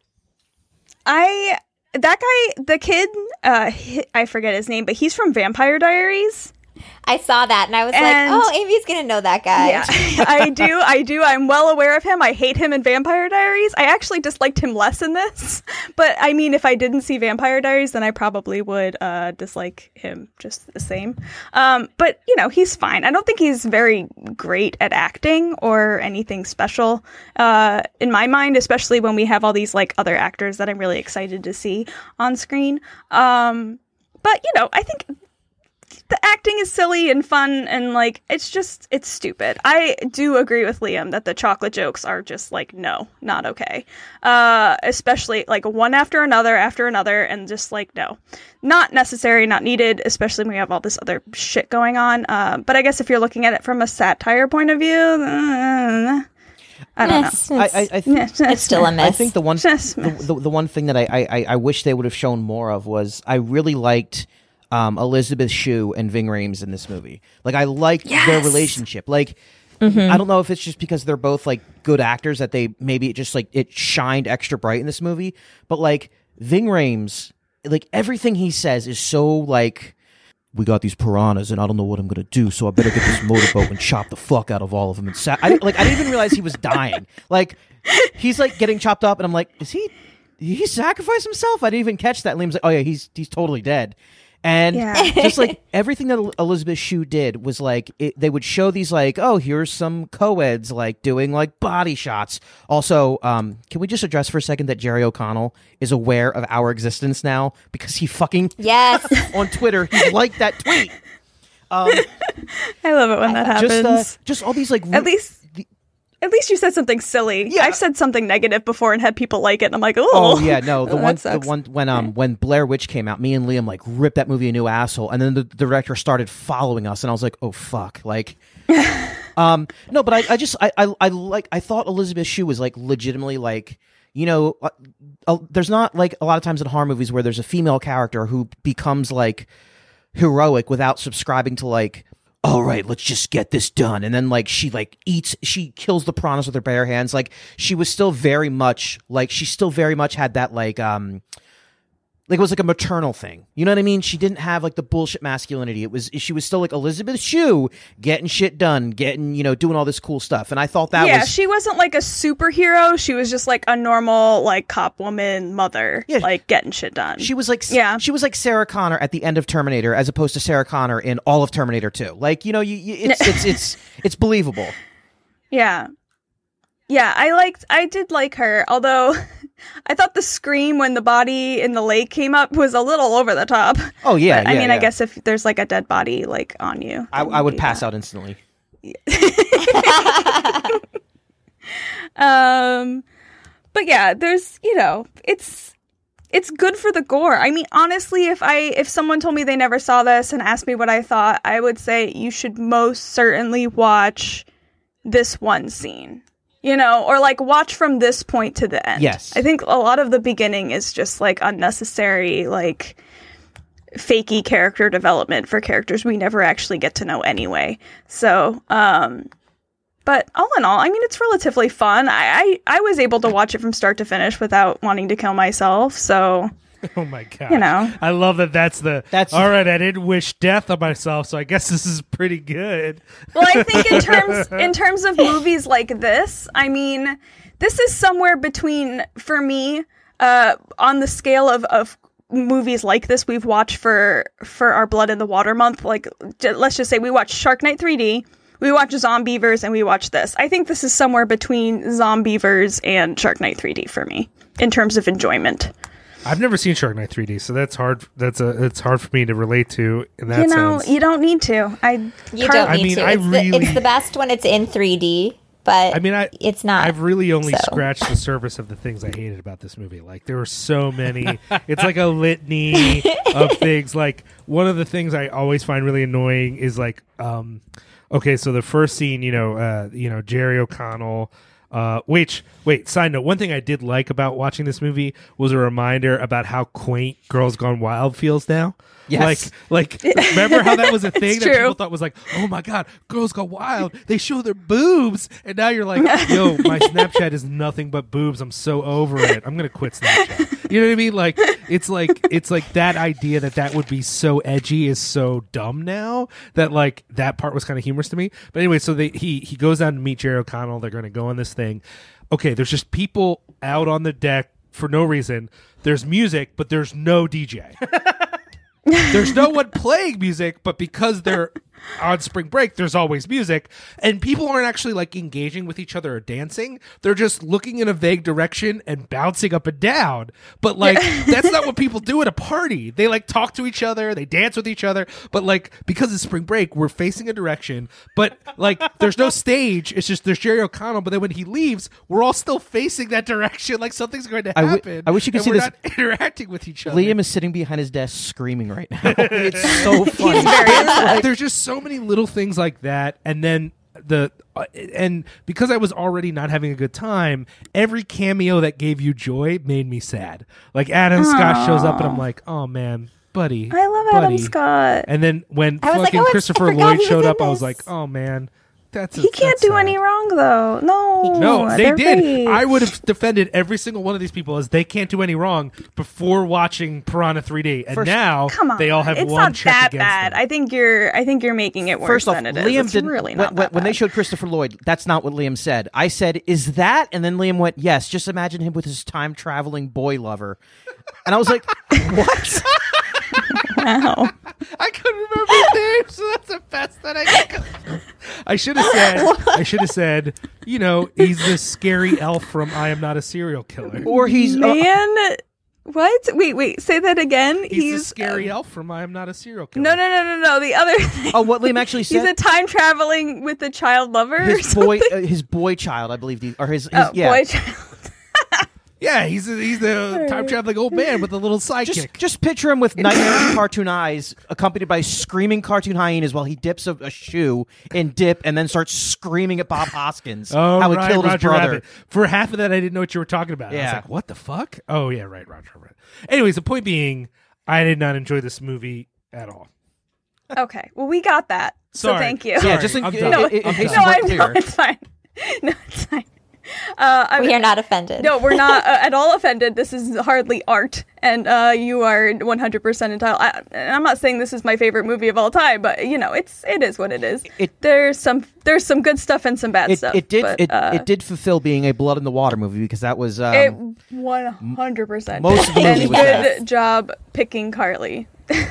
A: I that guy, the kid, uh, he- I forget his name, but he's from Vampire Diaries.
B: I saw that and I was
A: And-
B: like, oh, Amy's going to know that guy.
A: Yeah, I do. I do. I'm well aware of him. I hate him in Vampire Diaries. I actually disliked him less in this. But I mean, if I didn't see Vampire Diaries, then I probably would uh, dislike him just the same. Um, but, you know, he's fine. I don't think he's very great at acting or anything special uh, in my mind, especially when we have all these like other actors that I'm really excited to see on screen. Um, but, you know, I think the acting is silly and fun and like it's just it's stupid. I do agree with Liam that the chocolate jokes are just like no, not okay. Uh especially like one after another after another and just like no. Not necessary, not needed, especially when we have all this other shit going on. Uh, but I guess if you're looking at it from a satire point of view, uh, I don't know.
B: It's,
C: I,
B: it's,
C: I, I think,
B: it's still a miss.
C: I think the one
A: Just
C: the,
A: miss.
C: the, the one thing that I, I, I wish they would have shown more of was I really liked um, Elizabeth Shue and Ving Rhames in this movie. Like I liked their
A: Yes!
C: relationship. Like I don't know if it's just because they're both like good actors that they maybe it just like it shined extra bright in this movie. But like Ving Rhames, like everything he says is so like, we got these piranhas and I don't know what I'm gonna do, so I better get this motorboat and chop the fuck out of all of them. And sa- I, like I didn't even realize he was dying. Like he's like getting chopped up, and I'm like, is he? Did he sacrifice himself? I didn't even catch that. And Liam's like, oh yeah, he's he's totally dead. And
A: Yeah.
C: just like everything that Elizabeth Shue did was like it, they would show these like, oh, here's some co-eds like doing like body shots. Also, um, can we just address for a second that Jerry O'Connell is aware of our existence now because he fucking
B: yes.
C: on Twitter he liked that tweet. Um,
A: I love it when that happens.
C: just uh, just all these like
A: At least
C: the-
A: At least you said something silly.
C: Yeah.
A: I've said something negative before and had people like it, and I'm like, oh,
C: Oh yeah, no, the
A: Oh,
C: one,
A: that
C: the
A: sucks.
C: one when um when Blair Witch came out, me and Liam like ripped that movie a new asshole, and then the, the director started following us, and I was like, oh fuck, like, um, no, but I, I just I, I I like I thought Elizabeth Shue was like legitimately like, you know, uh, uh, there's not like a lot of times in horror movies where there's a female character who becomes like heroic without subscribing to like, all right, let's just get this done. And then like she like eats, she kills the piranhas with her bare hands. Like she was still very much like, she still very much had that like, um, like it was like a maternal thing. You know what I mean? She didn't have like the bullshit masculinity. It was she was still like Elizabeth Shue, getting shit done, getting, you know, doing all this cool stuff. And I thought that
A: yeah,
C: was
A: she wasn't like a superhero. She was just like a normal like cop woman mother,
C: Yeah.
A: like getting shit done.
C: she was like
A: Yeah.
C: she was like Sarah Connor at the end of Terminator, as opposed to Sarah Connor in all of Terminator two. Like, you know, you, you it's, it's it's it's believable.
A: Yeah. Yeah, I liked I did like her, although I thought the scream when the body in the lake came up was a little over the top.
C: Oh yeah,
A: But, I
C: yeah,
A: mean,
C: yeah.
A: I guess if there's like a dead body like on you,
C: I,
A: then
C: I
A: you
C: would
A: do
C: pass
A: that.
C: out instantly.
A: Um, but yeah, there's, you know, it's it's good for the gore. I mean, honestly, if I if someone told me they never saw this and asked me what I thought, I would say you should most certainly watch this one scene. You know, or like watch from this point to the end.
C: Yes.
A: I think a lot of the beginning is just like unnecessary, like fakey character development for characters we never actually get to know anyway. So, um, but all in all, I mean, it's relatively fun. I, I, I was able to watch it from start to finish without wanting to kill myself. So,
D: Oh my god!
A: You know.
D: I love that. That's the.
C: That's-
D: all right. I didn't wish death on myself, so I guess this is pretty good.
A: well, I think in terms in terms of movies like this, I mean, this is somewhere between, for me, uh, on the scale of, of movies like this we've watched for for our Blood in the Water month. Like, j- let's just say we watched Shark Night three D, we watched Zombievers, and we watched this. I think this is somewhere between Zombievers and Shark Night three D for me in terms of enjoyment.
D: I've never seen Shark Night three D, so that's hard. That's a. It's hard for me to relate to in that
A: You know,
D: sense.
A: you don't need to. I
B: You
A: Car-
B: don't
D: I
B: need
D: mean,
B: to.
D: I
B: It's,
D: really-
B: the, it's the best when it's in three D, but
D: I mean, I
B: it's not.
D: I've really only
B: so.
D: scratched the surface of the things I hated about this movie. Like there were so many. It's like a litany of things. Like one of the things I always find really annoying is like, um, okay, so the first scene, you know, uh, you know, Jerry O'Connell. Uh, wait, wait. Side note: one thing I did like about watching this movie was a reminder about how quaint Girls Gone Wild feels now.
C: Yes.
D: Like, like remember how that was a thing that
A: true.
D: people thought was like, oh my god, Girls Gone Wild. They show their boobs, and now you're like, yo, my Snapchat is nothing but boobs. I'm so over it. I'm gonna quit Snapchat. You know what I mean? Like, it's like it's like that idea that that would be so edgy is so dumb now that like that part was kind of humorous to me. But anyway, so they he he goes down to meet Jerry O'Connell. They're gonna go on this thing. Okay, there's just people out on the deck for no reason. There's music, but there's no D J. There's no one playing music, but because they're on spring break, there's always music, and people aren't actually like engaging with each other or dancing. They're just looking in a vague direction and bouncing up and down. But like that's not what people do at a party. They like talk to each other, they dance with each other, but like because it's spring break, we're facing a direction, but like there's no stage. It's just there's Jerry O'Connell, but then when he leaves, we're all still facing that direction, like something's going to
C: I wi-
D: happen.
C: I wish you could
D: and
C: see
D: we're
C: this-
D: not interacting with each other.
C: Liam is sitting behind his desk screaming right now. It's so funny.
D: Like, there's just so many little things like that, and then the uh, and because I was already not having a good time, every cameo that gave you joy made me sad. Like Adam Scott shows up, and I'm like, oh man, buddy,
A: I love
D: buddy.
A: Adam Scott.
D: And then when
B: I was like,
D: fucking
B: oh, I
D: Christopher
B: forgot
D: Lloyd
B: he was
D: showed
B: in
D: up, I was
B: this.
D: like, oh man, that's a,
A: He can't
D: that's
A: do
D: sad.
A: any wrong though. No,
D: No, they
A: they're
D: did.
A: great.
D: I would have defended every single one of these people as they can't do any wrong before watching Piranha three D, and
C: First-
D: now
A: Come on,
D: they all have
A: it's
D: one
A: not
D: check
A: that
D: against
A: bad.
D: them.
A: I think you're. I think you're making it worse
C: First off,
A: than it is.
C: Liam
A: It's
C: didn't.
A: really
C: when,
A: not
C: when,
A: that
C: when they
A: bad.
C: showed Christopher Lloyd, that's not what Liam said. I said, "Is that?" And then Liam went, "Yes." Just imagine him with his time traveling boy lover, and I was like, "What?"
A: Wow.
D: I couldn't remember his name, so that's the best that I could. I should have said. I should have said. You know, he's this scary elf from I Am Not a Serial Killer.
C: Or he's uh,
A: Man, what? Wait, wait. Say that again.
D: He's, the scary elf from I Am Not a Serial Killer.
A: No, no, no, no, no. The other. Thing.
C: oh, what Liam actually
A: He's
C: said.
A: a time traveling with a child lover. or
C: his boy,
A: something?
C: uh, his boy child, I believe, the, or his, his
A: Oh,
C: yeah.
A: boy child.
D: Yeah, he's a, he's a time traveling old man with a little sidekick.
C: Just, just picture him with nightmare cartoon eyes, accompanied by screaming cartoon hyenas, while he dips a, a shoe in dip, and then starts screaming at Bob Hoskins
D: Oh,
C: how he
D: right,
C: killed his
D: Roger
C: brother.
D: Rabbit. For half of that, I didn't know what you were talking about. I was
C: Yeah.
D: like, what the fuck? Oh, yeah, right, Roger Rabbit. Anyways, the point being, I did not enjoy this movie at all.
A: Okay. Well, we got that. So
D: Sorry.
A: thank you.
D: Sorry,
C: Yeah, just in,
D: I'm
C: in,
D: done.
A: No,
C: in, in
D: I'm
C: case
D: done.
A: no,
C: you
A: I
C: weren't
A: know
C: clear.
A: it's fine. No, it's fine. Uh, I
B: We
A: mean,
B: are not offended.
A: no, we're not uh, at all offended. This is hardly art, and uh, you are one hundred percent entitled. I, and I'm not saying this is my favorite movie of all time, but you know, it's it is what it is.
C: It-
A: there's some there's some good stuff and some bad
C: It,
A: stuff.
C: it did
A: but,
C: it,
A: uh,
C: it did fulfill being a blood in the water movie because that was um,
A: it one hundred percent.
C: most of the movie
A: And
C: was
A: good
C: that.
A: job picking Carly.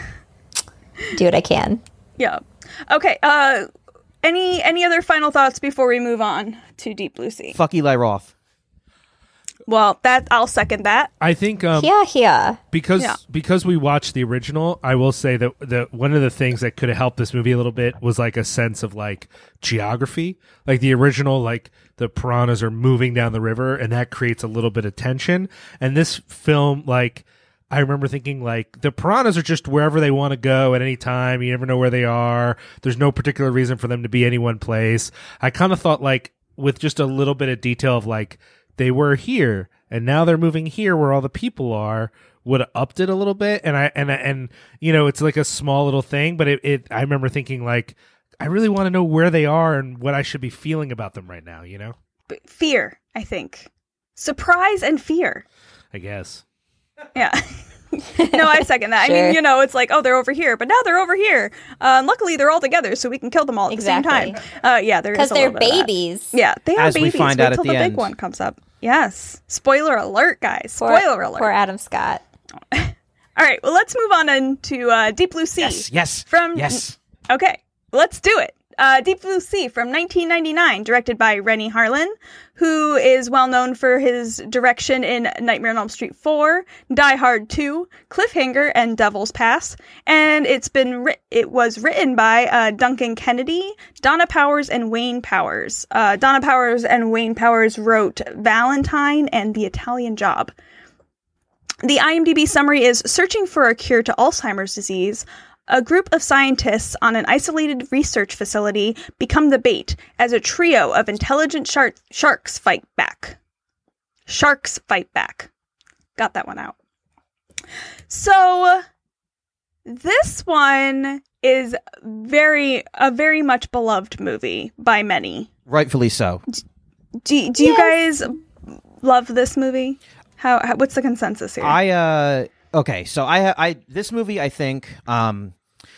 B: Do what I can.
A: Yeah. Okay. Uh, any any other final thoughts before we move on to Deep Blue Sea?
C: fuck Eli Roth.
A: Well, that I'll second that.
D: I think um,
B: Yeah, yeah.
D: because
A: Yeah.
D: because we watched the original, I will say that that one of the things that could have helped this movie a little bit was like a sense of like geography. Like the original, like the piranhas are moving down the river, and that creates a little bit of tension. And this film, like, I remember thinking like the piranhas are just wherever they want to go at any time. You never know where they are. There's no particular reason for them to be any one place. I kind of thought like with just a little bit of detail of like they were here and now they're moving here where all the people are would have upped it a little bit. And I and and you know it's like a small little thing, but it, it I remember thinking like I really want to know where they are and what I should be feeling about them right now. You know,
A: B- Fear, I think. Surprise and fear.
D: I guess.
A: Yeah. No, I second that. I
B: Sure.
A: mean, you know, it's like, oh, they're over here, but now they're over here. Uh, and luckily, they're all together, so we can kill them all at
B: Exactly.
A: the same time. Uh, yeah, there is
B: Because
A: a
B: they're
A: little bit of that.
B: babies.
A: Yeah, they are
C: As we
A: babies.
C: find
A: Wait
C: out at
A: till
C: the
A: the big
C: end.
A: one comes up. Yes. Spoiler alert, guys.
B: Poor,
A: Spoiler alert.
B: Poor Adam Scott.
A: All right, well, let's move on into uh, Deep Blue Sea.
C: Yes, yes,
A: From
C: yes.
A: Okay, let's do it. Uh, Deep Blue Sea from nineteen ninety-nine, directed by Rennie Harlin, who is well known for his direction in Nightmare on Elm Street four, Die Hard two, Cliffhanger, and Devil's Pass. And it's been ri- it was written by uh, Duncan Kennedy, Donna Powers, and Wayne Powers. Uh, Donna Powers and Wayne Powers wrote Valentine and The Italian Job. The IMDb summary is searching for a cure to Alzheimer's disease. A group of scientists on an isolated research facility become the bait as a trio of intelligent shark- sharks fight back. Sharks fight back. Got that one out. So, this one is very a very much beloved movie by many.
C: Rightfully so.
A: Do, do you guys love this movie? How, how what's the consensus here?
C: I uh okay, so I I this movie I think um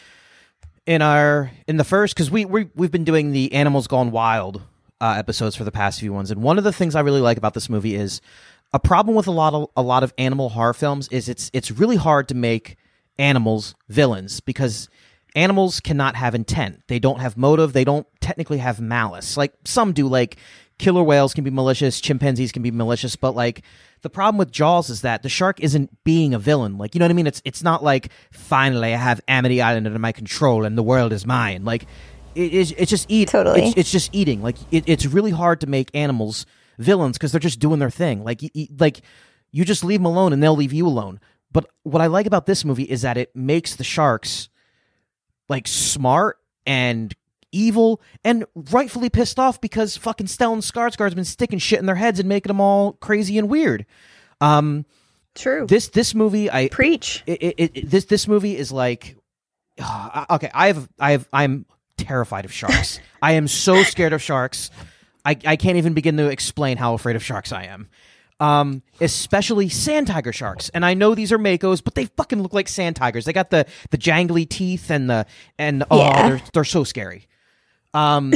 C: in our in the first because we we we've been doing the Animals Gone Wild uh, episodes for the past few ones, and one of the things I really like about this movie is a problem with a lot of a lot of animal horror films is it's it's really hard to make animals villains because animals cannot have intent. They don't have motive. They don't technically have malice. Like some do, like killer whales can be malicious, chimpanzees can be malicious, but like the problem with Jaws is that the shark isn't being a villain. Like, you know what I mean? It's it's not like finally I have Amity Island under my control and the world is mine. Like it is it's just eat
B: Totally.
C: It's, it's just eating. Like it, it's really hard to make animals villains because they're just doing their thing. Like you, you- like you just leave them alone and they'll leave you alone. But what I like about this movie is that it makes the sharks like smart and evil and rightfully pissed off because fucking Stellan Skarsgård's been sticking shit in their heads and making them all crazy and weird. Um,
A: True.
C: this this movie, I
A: Preach.
C: it, it, it, this this movie is like uh, okay. I have I have I'm terrified of sharks. I am so scared of sharks. I I can't even begin to explain how afraid of sharks I am. Um, especially sand tiger sharks. And I know these are Makos, but they fucking look like sand tigers. They got the, the jangly teeth and the and oh,
B: Yeah.
C: they're they're so scary. Um,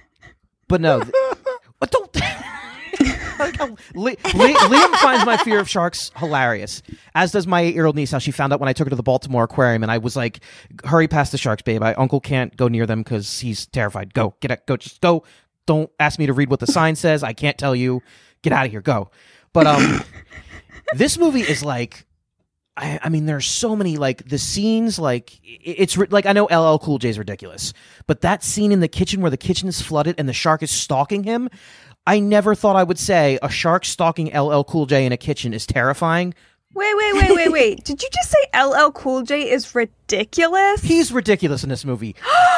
C: but no, th- but don't. Like how Li- Li- Liam finds my fear of sharks hilarious, as does my eight-year-old niece. How she found out when I took her to the Baltimore Aquarium, and I was like, "Hurry past the sharks, babe. My uncle can't go near them because he's terrified. Go, get it, go, just go. Don't ask me to read what the sign says. I can't tell you. Get out of here. Go." But um, this movie is like, I, I mean, there's so many like the scenes. Like it- it's ri- like I know L L Cool J is ridiculous, but that scene in the kitchen where the kitchen is flooded and the shark is stalking him. I never thought I would say a shark stalking L L Cool J in a kitchen is terrifying.
A: Wait, wait, wait, wait, wait. Did you just say L L Cool J is ridiculous?
C: He's ridiculous in this movie.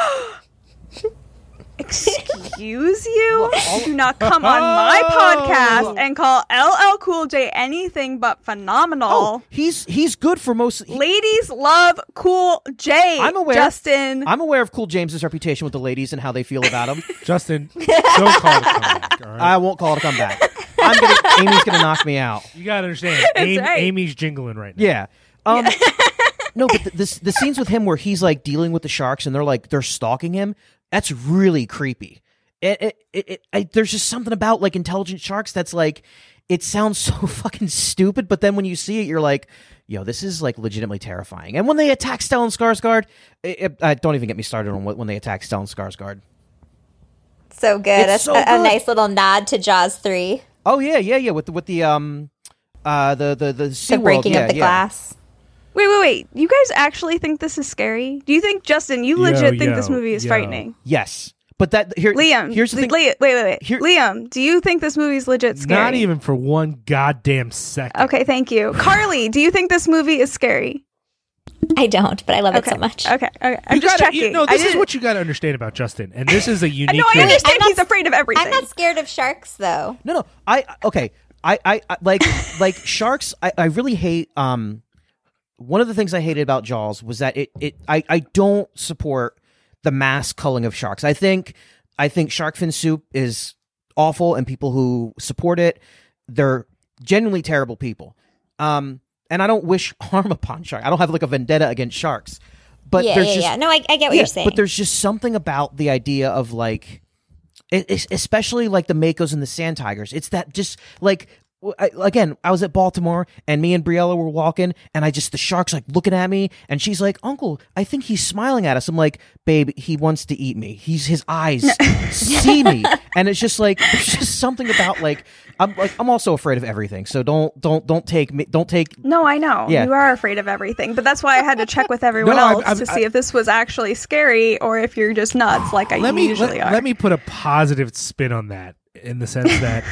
A: Excuse you? Do not come on my podcast and call L L Cool J anything but phenomenal.
C: Oh, he's he's good for most. he-
A: Ladies love Cool J.
C: I'm aware.
A: Justin.
C: I'm aware of Cool James's reputation with the ladies and how they feel about him.
D: Justin, don't call it a comeback. All right.
C: I won't call it a comeback. I'm gonna, Amy's gonna knock me out.
D: You gotta understand, Amy,
A: right.
D: Amy's jingling right now.
C: Yeah. Um, no, but the, this the scenes with him where he's like dealing with the sharks and they're like they're stalking him. That's really creepy. It, it, it, it I, there's just something about like intelligent sharks that's like, it sounds so fucking stupid, but then when you see it, you're like, yo, this is like legitimately terrifying. And when they attack Stellan Skarsgård, it, it, uh, don't even get me started on what, when they attack Stellan Skarsgård.
B: So good.
C: It's
B: a,
C: so
B: a, a
C: good.
B: nice little nod to Jaws three.
C: Oh yeah, yeah, yeah. With the, with the um, uh, the the the,
B: The
C: SeaWorld,
B: breaking
C: yeah,
B: of the
C: yeah.
B: glass.
A: Wait, wait, wait. You guys actually think this is scary? Do you think, Justin, you legit
D: Yo,
A: think
D: yo,
A: this movie is
D: yo.
A: frightening?
C: Yes, but that here,
A: Liam,
C: here's the
A: Le-
C: thing.
A: wait, wait, wait, wait.
C: Here-
A: Liam, do you think this movie is legit scary?
D: Not even for one goddamn second.
A: Okay, thank you. Carly, do you think this movie is scary?
B: I don't, but I love
A: Okay.
B: it so much.
A: Okay, okay. I'm
D: You
A: just
D: gotta,
A: checking.
D: you, no,
A: I
D: this is
A: didn't-
D: what you got to understand about Justin, and this is a unique.
A: No, I
D: thing.
A: understand
B: I'm not-
A: he's afraid of everything.
B: I'm not scared of sharks, though.
C: No, no. I okay. I, I, I like like sharks. I, I really hate. Um, one of the things I hated about Jaws was that it it I, I don't support the mass culling of sharks. I think I think shark fin soup is awful, and people who support it, they're genuinely terrible people. Um, and I don't wish harm upon sharks. I don't have like a vendetta against sharks. But
B: yeah,
C: there's
B: yeah,
C: just
B: yeah. No, I, I get what
C: yeah,
B: you're saying.
C: but there's just something about the idea of like, it, it's- especially like the Makos and the Sand Tigers. It's that just like, w- I, again, I was at Baltimore and me and Briella were walking and I just, the shark's like looking at me and she's like, Uncle, I think he's smiling at us. I'm like, babe, he wants to eat me. He's, his eyes see me. And it's just like, there's just something about like, I'm like, I'm also afraid of everything. So don't, don't, don't take me, don't take,
A: No, I know.
C: Yeah.
A: You are afraid of everything, but that's why I had to check with everyone
D: No, I'm-
A: else
D: I'm-
A: to
D: I-
A: see if this was actually scary or if you're just nuts like I
D: let me
A: usually
D: let,
A: are.
D: let me put a positive spin on that in the sense that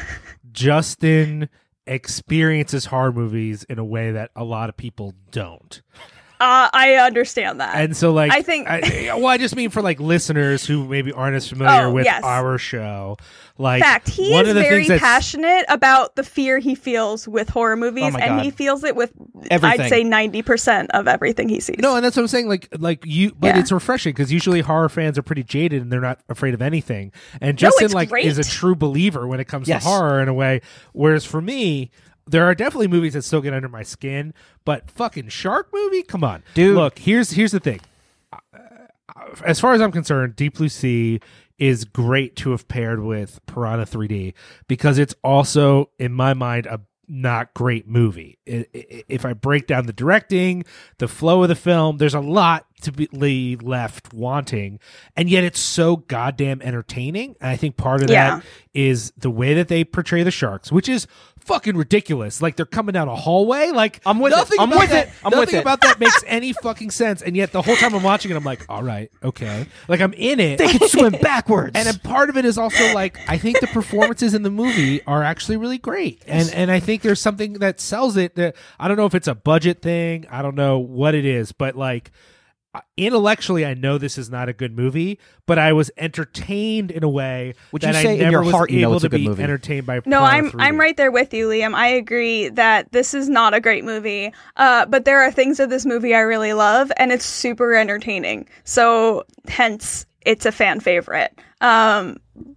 D: Justin experiences horror movies in a way that a lot of people don't.
A: Uh, I understand that.
D: And so, like,
A: I think-
D: I, well, I just mean for like listeners who maybe aren't as familiar
A: Oh,
D: with
A: yes.
D: our show. Like,
A: fact, he
D: one
A: is
D: of the
A: very
D: things that's
A: passionate about the fear he feels with horror movies,
C: Oh my
A: and
C: God.
A: he feels it with,
C: Everything.
A: I'd say, ninety percent of everything he sees.
D: no, and that's what I'm saying. Like, like you, but
A: Yeah.
D: it's refreshing because usually horror fans are pretty jaded and they're not afraid of anything. And
A: No,
D: Justin,
A: it's
D: like,
A: great.
D: is a true believer when it comes
C: Yes.
D: to horror in a way. Whereas for me, there are definitely movies that still get under my skin, but fucking shark movie, come on,
C: Dude.
D: Look, here's here's the thing. As far as I'm concerned, Deep Blue Sea is great to have paired with Piranha three D because it's also, in my mind, a not great movie. I- I- If I break down the directing, the flow of the film, there's a lot to be left wanting, and yet it's so goddamn entertaining. And I think part of
A: Yeah.
D: that is the way that they portray the sharks, which is fucking ridiculous. Like they're coming down a hallway. Like
C: I'm with it.
D: nothing
C: I'm
D: about
C: with
D: that,
C: it. I'm
D: nothing
C: with it.
D: about that makes any fucking sense. And yet the whole time I'm watching it, I'm like, all right, okay. Like I'm in it.
C: they can swim backwards.
D: And a part of it is also like I think the performances in the movie are actually really great, and and I think there's something that sells it. That I don't know if it's a budget thing, I don't know what it is, but like intellectually, I know this is not a good movie, but I was entertained in a way
C: Would you
D: that
C: say
D: I
C: in
D: never
C: your
D: was
C: heart you know
D: able
C: it's a
D: to
C: good
D: be
C: movie?
D: entertained by.
A: No,
D: Piranha
A: I'm
D: three D.
A: I'm right there with you, Liam. I agree that this is not a great movie, uh, but there are things of this movie I really love, and it's super entertaining. So, hence, it's a fan favorite. Um,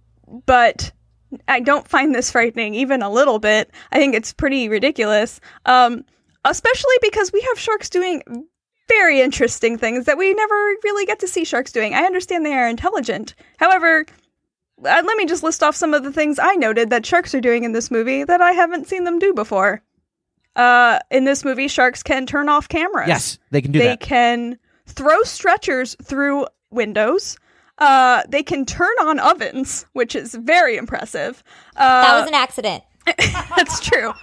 A: but I don't find this frightening even a little bit. I think it's pretty ridiculous, um, especially because we have sharks doing very interesting things that we never really get to see sharks doing. I understand they are intelligent. However, uh, let me just list off some of the things I noted that sharks are doing in this movie that I haven't seen them do before. Uh, in this movie, sharks can turn off cameras.
C: yes, they can do
A: They
C: that.
A: can throw stretchers through windows. Uh, they can turn on ovens, which is very impressive. Uh,
B: That was an accident.
A: That's true.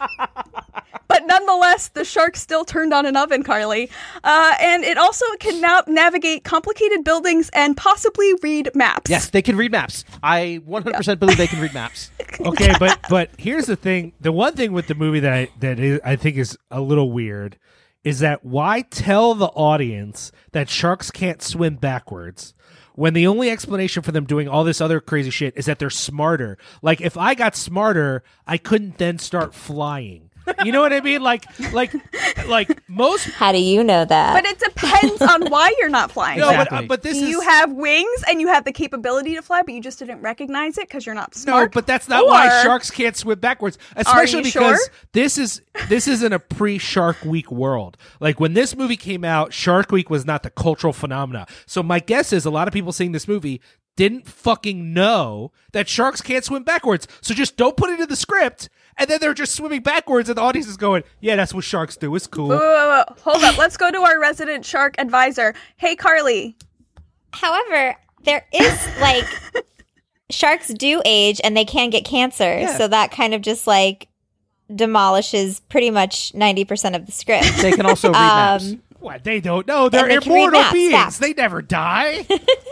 A: But nonetheless, the shark still turned on an oven, Carly. Uh, and it also can now navigate complicated buildings and possibly read maps.
C: Yes, they can read maps. I one hundred percent believe they can read maps.
D: Okay, but but here's the thing: the one thing with the movie that I, that is, I think is a little weird is that why tell the audience that sharks can't swim backwards when the only explanation for them doing all this other crazy shit is that they're smarter? Like if I got smarter, I couldn't then start flying. You know what I mean? Like, like, like most.
B: How do you know that?
A: But it depends on why you're not flying.
D: No,
C: Exactly.
D: but, uh, but this
A: Do
D: is.
A: you have wings and you have the capability to fly, but you just didn't recognize it because you're not smart?
D: No, but that's not
A: Or-
D: why sharks can't swim backwards. Especially
A: you
D: because
A: sure?
D: this is this isn't a pre-Shark Week world. Like when this movie came out, Shark Week was not the cultural phenomena. So my guess is a lot of people seeing this movie didn't fucking know that sharks can't swim backwards. So just don't put it in the script, and then they're just swimming backwards, and the audience is going, "Yeah, that's what sharks do. It's cool."
A: Whoa, whoa, whoa. Hold up. Let's go to our resident shark advisor. Hey, Carly.
B: However, there is like sharks do age and they can get cancer,
C: Yeah.
B: so that kind of just like demolishes pretty much ninety percent of the script.
C: They can also read maps.
B: Um,
D: What? They don't know. They're
B: they can read
D: immortal
B: maps,
D: beings.
B: facts.
D: They never die.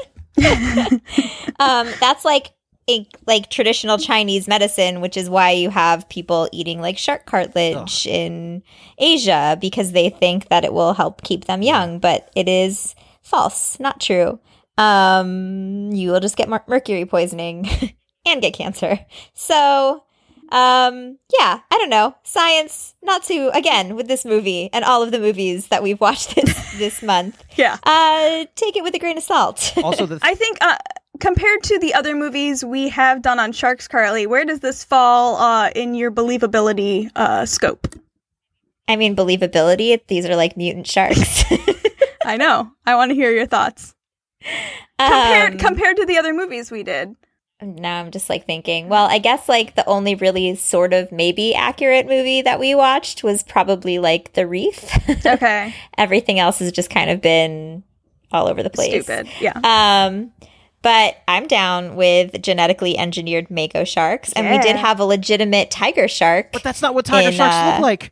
B: um, that's like a, like traditional Chinese medicine, which is why you have people eating like shark cartilage in Asia because they think that it will help keep them young, but it is false, not true. Um, you will just get mer- mercury poisoning and get cancer. So, um, yeah, I don't know. Science, not to, again, with this movie and all of the movies that we've watched this, this month,
A: Yeah.
B: uh, take it with a grain of salt.
C: Also, the
A: I think uh, compared to the other movies we have done on sharks, Carly, where does this fall uh, in your believability uh, scope?
B: I mean, believability, these are like mutant sharks.
A: I know. I want to hear your thoughts. Compared,
B: Um,
A: compared to the other movies we did.
B: Now I'm just like thinking, well, I guess like the only really sort of maybe accurate movie that we watched was probably like The Reef.
A: Okay.
B: Everything else has just kind of been all over the place.
A: Stupid. Yeah.
B: Um, but I'm down with genetically engineered mako sharks, and we
A: Yeah.
B: did have a legitimate tiger shark.
C: but that's not what tiger
B: in,
C: sharks
B: uh,
C: look like.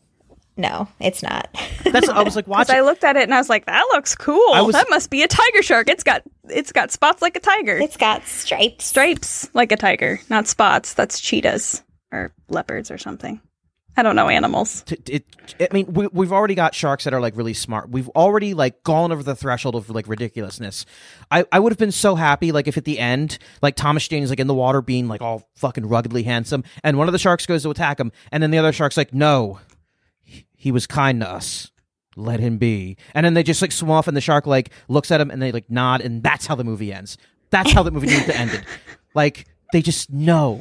B: No, it's not.
C: That's I was like
A: Because
C: watching.
A: I looked at it and I was like, that looks cool.
C: I was-
A: That must be a tiger shark. It's got it's got spots like a tiger.
B: It's got stripes.
A: Stripes like a tiger, not spots. That's cheetahs or leopards or something. I don't know animals.
C: to, it, I mean, we, we've already got sharks that are like really smart. We've already like gone over the threshold of like ridiculousness. I, I would have been so happy like if at the end, like Thomas Jane is like in the water being like all fucking ruggedly handsome, and one of the sharks goes to attack him, and then the other shark's like, no, he- he was kind to us. Let him be. And then they just like swim off, and the shark like looks at him, and they like nod, and that's how the movie ends. That's how the movie needs to end it. Like they just know.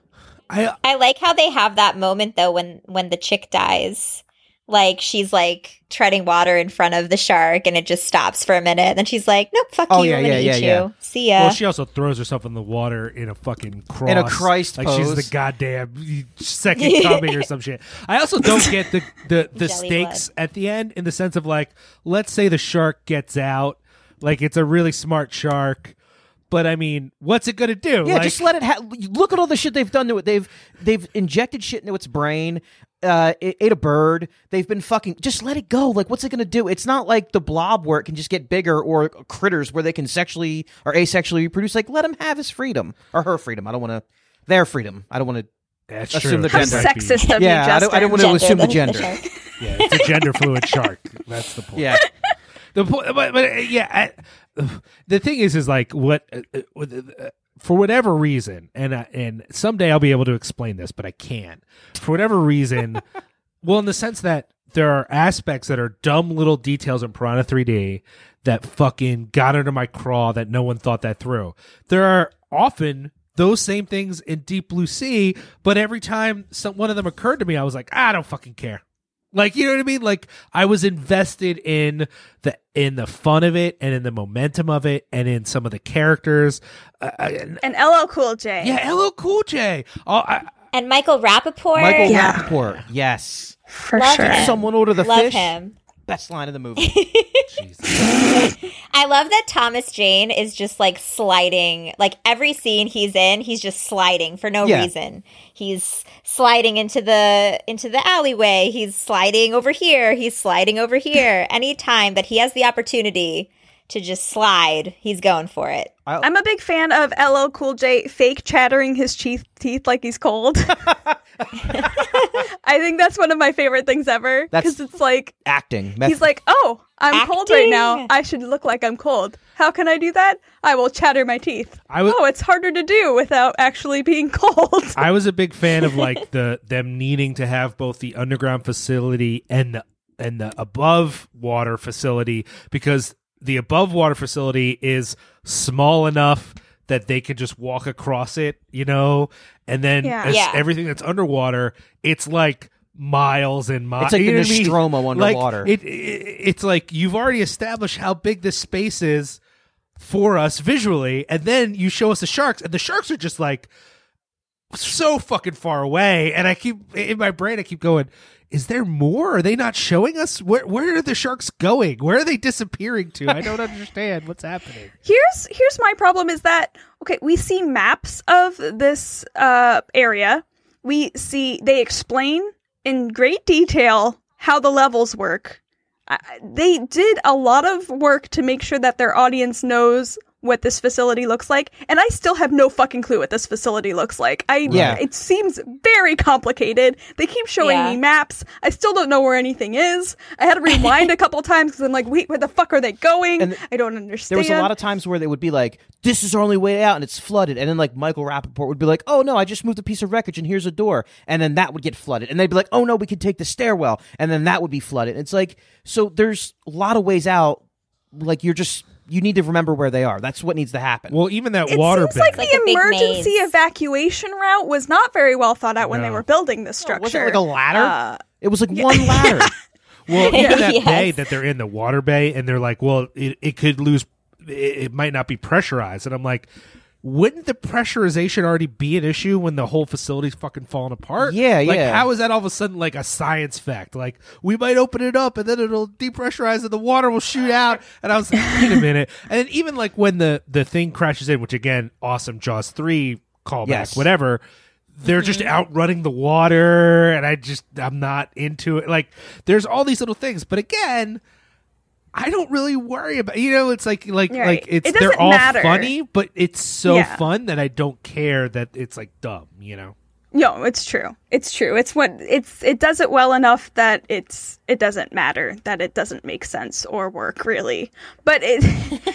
D: I
B: I like how they have that moment though when when the chick dies. Like she's like treading water in front of the shark and it just stops for a minute and then she's like, nope, fuck
C: Oh,
B: you,
C: yeah,
B: I'm gonna
C: yeah,
B: eat
C: yeah,
B: you.
C: yeah.
B: See ya.
D: Well, she also throws herself in the water in a fucking cross.
C: In a Christ
D: like
C: pose.
D: she's the goddamn second coming or some shit. I also don't get the the, the
B: Jelly
D: stakes at the end in the sense of like, let's say the shark gets out, like it's a really smart shark, but I mean, what's it gonna do?
C: Yeah,
D: like,
C: just let it. Ha- look at all the shit they've done to it. They've they've injected shit into its brain. Uh, it ate a bird. They've been fucking. Just let it go. Like, what's it gonna do? It's not like the Blob where it can just get bigger, or critters where they can sexually or asexually reproduce. Like, let him have his freedom or her freedom. I don't want to. Their freedom. I don't want to.
D: That's
C: assume
D: true.
C: the
A: How
C: gender.
D: Might be-
A: sexist of
C: Yeah,
A: you,
C: I
A: Justin.
C: don't- I don't want to assume the
B: the
C: gender.
B: shark.
D: Yeah, it's a gender fluid shark. That's the point.
C: Yeah.
D: The point, but, but uh, yeah, I, the thing is, is like what uh, uh, with, uh, for whatever reason, and uh, and someday I'll be able to explain this, but I can't. For whatever reason, well, in the sense that there are aspects that are dumb little details in Piranha three D that fucking got under my craw that no one thought that through. There are often those same things in Deep Blue Sea, but every time some, one of them occurred to me, I was like, I don't fucking care. Like, you know what I mean? Like, I was invested in the in the fun of it and in the momentum of it and in some of the characters. Uh, and,
A: And L L Cool J.
D: yeah, L L Cool J. Oh, I,
B: And Michael Rappaport.
C: Michael
A: Yeah.
C: Rappaport. Yes.
A: For
B: Love
A: sure.
B: him.
C: Someone order the
B: Love
C: fish.
B: him.
C: Best line of the movie.
D: Jesus.
B: I love that Thomas Jane is just like sliding, like every scene he's in, he's just sliding for no
C: Yeah.
B: reason. He's sliding into the into the alleyway, he's sliding over here, he's sliding over here. Anytime that he has the opportunity to just slide, he's going for it.
A: I'm a big fan of L L Cool J fake chattering his teeth teeth like he's cold. I think that's one of my favorite things ever. Because it's like
C: acting.
A: He's like, oh, I'm
B: Acting.
A: cold right now. I should look like I'm cold. How can I do that? I will chatter my teeth.
D: I was-
A: oh, it's harder to do without actually being cold.
D: I was a big fan of like the them needing to have both the underground facility and the and the above water facility, because the above water facility is small enough that they can just walk across it, you know, and then
A: Yeah.
D: as
B: Yeah.
D: everything that's underwater, it's like miles and miles.
C: It's like
D: you
C: the
D: know what I mean?
C: Nostromo
D: Like,
C: underwater.
D: it, it, it's like you've already established how big this space is for us visually, and then you show us the sharks, and the sharks are just like so fucking far away. And I keep in my brain, I keep going, is there more? Are they not showing us? Where where are the sharks going? Where are they disappearing to? I don't understand what's happening.
A: Here's here's my problem is that, okay, we see maps of this uh, area. We see, they explain in great detail how the levels work. I, they did a lot of work to make sure that their audience knows what this facility looks like, and I still have no fucking clue what this facility looks like. I
C: Yeah.
A: It seems very complicated. They keep showing
B: Yeah.
A: me maps. I still don't know where anything is. I had to rewind a couple times because I'm like, wait, where the fuck are they going?
C: And
A: I don't understand.
C: There was a lot of times where they would be like, this is our only way out, and it's flooded. And then, like, Michael Rappaport would be like, oh, no, I just moved a piece of wreckage, and here's a door. And then that would get flooded. And they'd be like, oh, no, we could take the stairwell. And then that would be flooded. It's like, so there's a lot of ways out. Like, you're just, you need to remember where they are. That's what needs to happen.
D: Well, even that
A: It
D: water
A: seems
D: bin.
A: like
B: Like
A: the
B: a big
A: emergency
B: maze.
A: evacuation route was not very well thought out when they
D: No.
A: were building this structure.
C: Was it like a ladder?
A: Uh,
C: it was like one ladder.
D: Well, even that
B: Yes.
D: bay that they're in, the water bay, and they're like, well, it, it could lose, it, it might not be pressurized. And I'm like, wouldn't the pressurization already be an issue when the whole facility's fucking falling apart?
C: Yeah,
D: like,
C: yeah.
D: How is that all of a sudden like a science fact? Like, we might open it up and then it'll depressurize and the water will shoot out. And I was like, wait a minute. And then even like when the, the thing crashes in, which again, awesome Jaws three callback,
C: Yes.
D: whatever. They're just outrunning the water, and I just, I'm not into it. Like, there's all these little things, but again, I don't really worry about, you know, it's like, like,
A: Right.
D: like, it's,
A: It
D: they're
A: doesn't
D: all
A: matter.
D: funny, but it's so
A: Yeah.
D: fun that I don't care that it's like dumb, you know?
A: No, it's true. It's true. It's what it's. It does it well enough that it's. It doesn't matter that it doesn't make sense or work really. But it.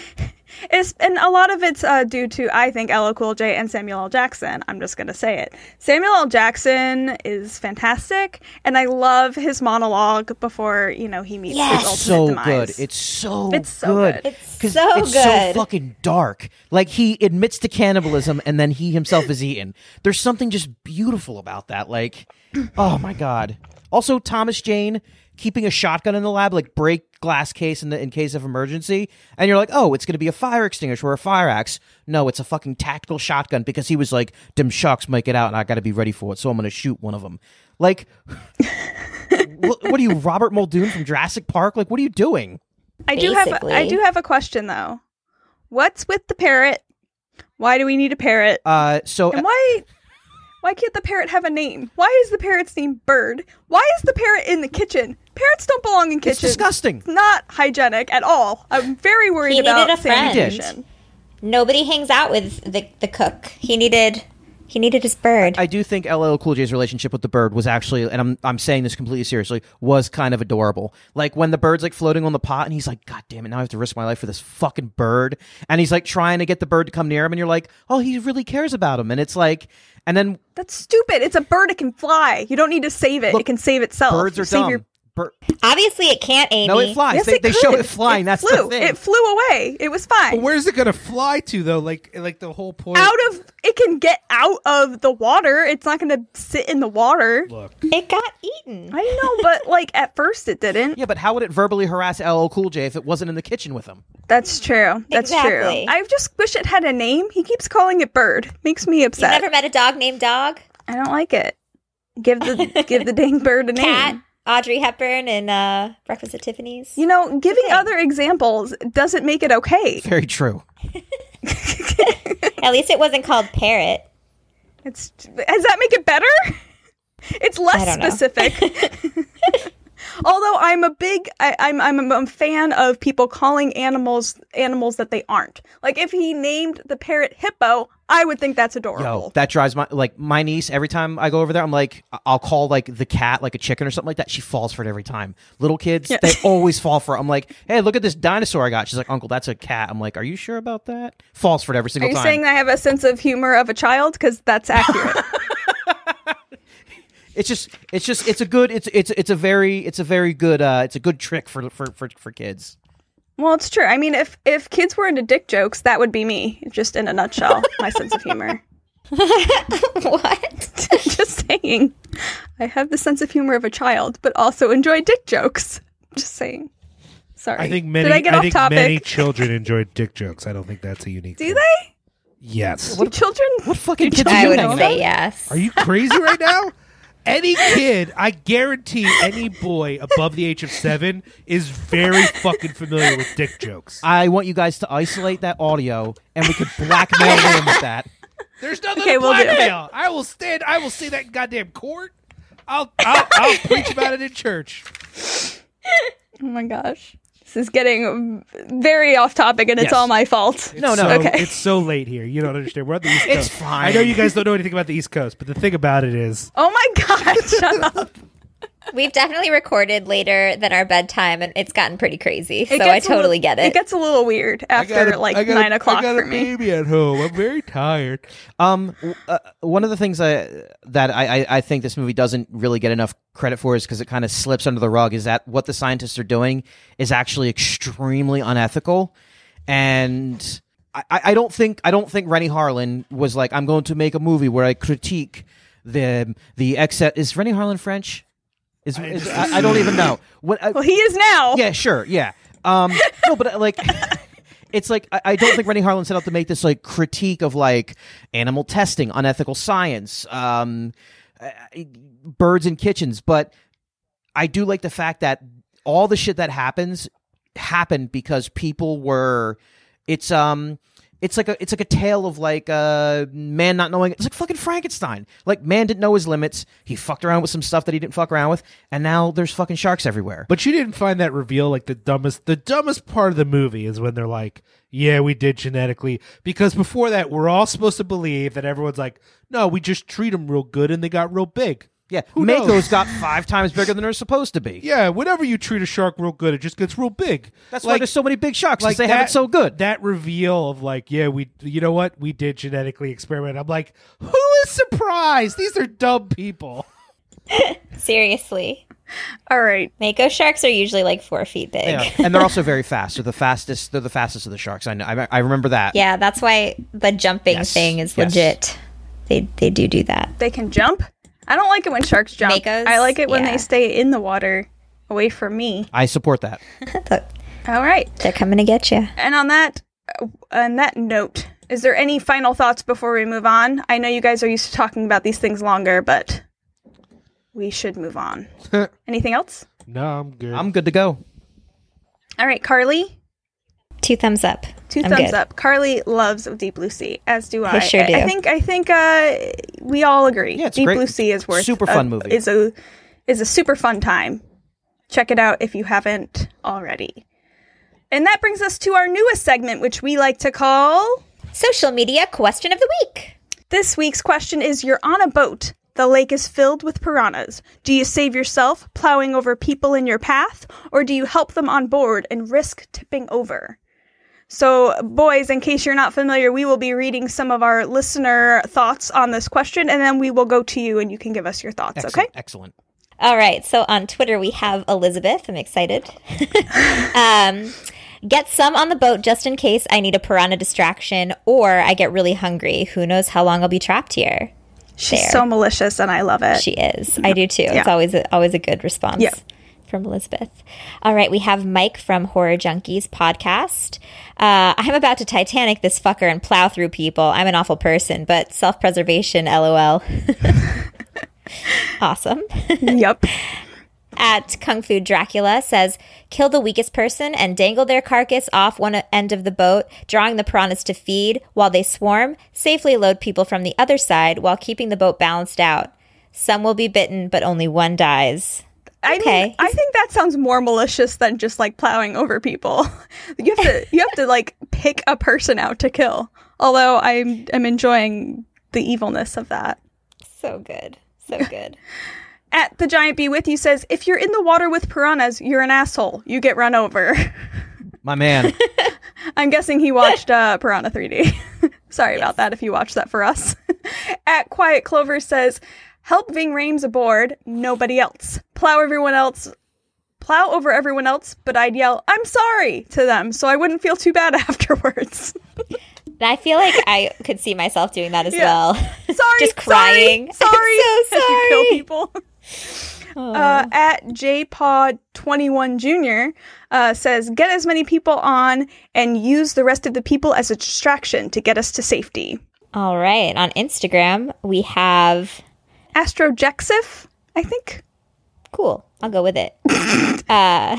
A: It's, and a lot of it's uh, due to, I think, L L Cool J and Samuel L. Jackson. I'm just going to say it. Samuel L. Jackson is fantastic, and I love his monologue before, you know, he meets
B: Yes.
A: his ultimate
C: so
A: demise.
C: good. It's so
A: It's so
C: good.
A: good.
B: It's
C: 'Cause
B: so
C: it's
B: good.
C: so fucking dark. Like, he admits to cannibalism and then he himself is eaten. There's something just beautiful about that. Like, oh my god. Also, Thomas Jane keeping a shotgun in the lab, like break glass case in the in case of emergency, and you're like, oh, it's going to be a fire extinguisher or a fire axe. No, it's a fucking tactical shotgun because he was like, them sharks might get out and I got to be ready for it, so I'm going to shoot one of them. Like, what, what are you, Robert Muldoon from Jurassic Park? Like, what are you doing?
A: I do have.
B: Basically.
A: A, I do have a question though. What's with the parrot? Why do we need a parrot?
C: Uh, so
A: And why why can't the parrot have a name? Why is the parrot's name Bird? Why is the parrot in the kitchen? Parrots don't belong in kitchens.
C: it's disgusting.
A: It's not hygienic at all. I'm very worried
B: He
A: about
B: needed a friend.
A: sanitation.
B: Nobody hangs out with the the cook. He needed he needed his bird.
C: I do think L L Cool J's relationship with the bird was actually, and I'm I'm saying this completely seriously, was kind of adorable. Like when the bird's like floating on the pot, and he's like, "God damn it! Now I have to risk my life for this fucking bird." And he's like trying to get the bird to come near him, and you're like, "Oh, he really cares about him." And it's like, and then
A: That's stupid. It's a bird. It can fly. You don't need to save it.
C: Look,
A: it can save itself.
C: birds are
A: Save
C: dumb.
A: your-
C: Bir-
B: Obviously, it can't, Amy.
C: no, it flies.
A: Yes,
C: they
A: it
C: they
A: could.
C: show it flying.
A: It
C: That's
A: flew.
C: the thing.
A: It flew away. It was fine.
D: But where's it going to fly to, though? Like, like the whole point.
A: out of it can get out of the water. It's not going to sit in the water.
D: Look,
B: It got eaten.
A: I know, but like at first it didn't.
C: yeah, but how would it verbally harass L L Cool J if it wasn't in the kitchen with him?
A: That's true. That's
B: Exactly.
A: true. I just wish it had a name. He keeps calling it Bird. Makes me
B: You
A: upset.
B: never met a dog named Dog?
A: I don't like it. Give the give the dang bird a name.
B: Cat? Audrey Hepburn in uh, Breakfast at Tiffany's?
A: You know, giving
B: thing.
A: other examples doesn't make it okay.
C: Very true.
B: At least it wasn't called Parrot.
A: It's does that make it better? It's
B: I
A: less
B: don't know.
A: specific. Although I'm a big, I, I'm I'm a fan of people calling animals animals that they aren't. Like if he named the parrot Hippo, I would think that's adorable.
C: Yo, that drives my like my niece every time I go over there. I'm like, I'll call like the cat like a chicken or something like that. She falls for it every time. Little kids,
A: Yeah.
C: they always fall for it. I'm like, hey, look at this dinosaur I got. She's like, Uncle, that's a cat. I'm like, are you sure about that? Falls for it every
A: Are
C: single
A: you
C: time.
A: saying that I have a sense of humor of a child? Because that's accurate.
C: It's just, it's just, it's a good, it's it's it's a very, it's a very good, uh, it's a good trick for for for, for kids.
A: Well, it's true. I mean, if if kids were into dick jokes, that would be me. Just in a nutshell, my sense of humor.
B: What?
A: Just saying. I have the sense of humor of a child, but also enjoy dick jokes. Just saying. Sorry.
D: I think many.
A: Did I get off
D: think
A: topic?
D: many children enjoy dick jokes. I don't think that's a unique.
A: Do
D: thing.
A: they?
D: Yes.
A: Do children?
C: What fucking
A: do
C: kids are
B: I
C: you
B: would
C: hanging
B: say
C: out?
B: yes.
D: Are you crazy right now? Any kid, I guarantee any boy above the age of seven is very fucking familiar with dick jokes.
C: I want you guys to isolate that audio, and we could blackmail them with that.
D: There's nothing
A: Okay,
D: to
A: we'll do it.
D: blackmail. I will stand. I will say that in goddamn court. I'll I'll, I'll preach about it in church.
A: Oh my gosh. This is getting very off topic, and it's
C: Yes.
A: all my fault.
C: No, no.
D: So,
A: Okay.
D: It's so late here. You don't understand. We're on the East
C: It's
D: Coast.
C: fine.
D: I know you guys don't know anything about the East Coast, but the thing about it is,
A: Oh my god, shut up.
B: We've definitely recorded later than our bedtime, and it's gotten pretty crazy. So
A: It
B: I
A: gets a
B: totally
A: little-
B: get it.
A: It gets a little weird after like
D: I got
A: nine
D: a,
A: o'clock
D: I got
A: for
D: a
A: me.
D: baby at home. I'm very tired.
C: Um, w- uh, one of the things I, that I, I, I think this movie doesn't really get enough credit for is because it kind of slips under the rug. Is that what the scientists are doing is actually extremely unethical, and I, I don't think I don't think Rennie Harlin was like, I'm going to make a movie where I critique the the excess. Is Rennie Harlin French? Is, is I, I don't even know. What? I,
A: Well, he is now.
C: yeah, sure, yeah. Um, no, but uh, like, it's like I, I don't think Rennie Harlin set out to make this like critique of like animal testing, unethical science, um, uh, birds in kitchens. But I do like the fact that all the shit that happens happened because people were. It's um. It's like a it's like a tale of like uh man not knowing. It's like fucking Frankenstein. Like man didn't know his limits. He fucked around with some stuff that he didn't fuck around with, and now there's fucking sharks everywhere.
D: But you didn't find that reveal like the dumbest. The dumbest part of the movie is when they're like, "Yeah, we did genetically." Because before that, we're all supposed to believe that everyone's like, "No, we just treat them real good and they got real big."
C: Yeah,
D: Who
C: Mako's
D: knows?
C: got five times bigger than they're supposed to be.
D: Yeah, whenever you treat a shark real good, it just gets real big.
C: That's why
D: like,
C: there's so many big sharks,
D: like
C: because they have it so good.
D: That reveal of like, yeah, we, you know what, we did genetically experiment. I'm like, who is surprised? These are dumb people.
B: Seriously.
A: All right.
B: Mako sharks are usually like four feet big.
C: Yeah, and they're also very fast. They're the fastest. They're the fastest of the sharks. I know. I, I remember that.
B: Yeah, that's why the jumping
C: Yes,
B: thing is
C: yes.
B: legit. They they do do that.
A: They can jump. I don't like it when sharks jump.
B: Makos?
A: I like it when
B: Yeah.
A: they stay in the water, away from me.
C: I support that.
A: All right.
B: They're coming to get you.
A: And on that, uh, on that note, is there any final thoughts before we move on? I know you guys are used to talking about these things longer, but we should move on. Anything else?
D: No, I'm good.
C: I'm good to go.
A: All right, Carly.
B: Two thumbs up.
A: Two
B: I'm
A: thumbs
B: good.
A: up. Carly loves Deep Blue Sea, as do I.
B: I sure do.
A: I think I think uh, we all agree.
C: Yeah, it's
A: Deep
C: great.
A: Blue Sea is worth
C: Super
A: a-
C: fun movie.
A: Is a is a super fun time. Check it out if you haven't already. And that brings us to our newest segment, which we like to call.
B: Social media question of the week.
A: This week's question is: You're on a boat. The lake is filled with piranhas. Do you save yourself, plowing over people in your path, or do you help them on board and risk tipping over? So, boys, in case you're not familiar, we will be reading some of our listener thoughts on this question, and then we will go to you and you can give us your thoughts,
C: Excellent.
A: okay?
C: Excellent.
B: All right. So on Twitter, we have Elizabeth. I'm excited. um, get some on the boat just in case I need a piranha distraction or I get really hungry. Who knows how long I'll be trapped here.
A: She's
B: There.
A: so malicious, and I love it.
B: She is. I do too. It's
A: Yeah.
B: always a, always a good response
A: Yeah.
B: from Elizabeth. All right, we have Mike from Horror Junkies podcast. Uh, I'm about to Titanic this fucker and plow through people. I'm an awful person, but self-preservation, LOL. Awesome.
A: Yep.
B: At Kung Fu Dracula says, kill the weakest person and dangle their carcass off one end of the boat, drawing the piranhas to feed while they swarm. Safely load people from the other side while keeping the boat balanced out. Some will be bitten, but only one dies.
A: I
B: Okay.
A: mean, I think that sounds more malicious than just like plowing over people. You have to, you have to like pick a person out to kill. Although I'm, I'm enjoying the evilness of that.
B: So good. So good.
A: At the Giant Bee With You says, if you're in the water with piranhas, you're an asshole. You get run over.
C: My man.
A: I'm guessing he watched uh, Piranha three D. Sorry yes. about that if you watched that for us. At Quiet Clover says, help Ving Rhames aboard, nobody else. Plow everyone else. Plow over everyone else, but I'd yell, I'm sorry to them, so I wouldn't feel too bad afterwards.
B: I feel like I could see myself doing that as
A: yeah.
B: well.
A: Sorry,
B: just crying.
A: Sorry, sorry.
B: I'm so sorry.
A: As you kill people. Uh, at J Pod twenty-one Junior uh, says, get as many people on and use the rest of the people as a distraction to get us to safety.
B: All right. On Instagram, we have
A: Astrojexif, I think.
B: Cool. I'll go with it. uh,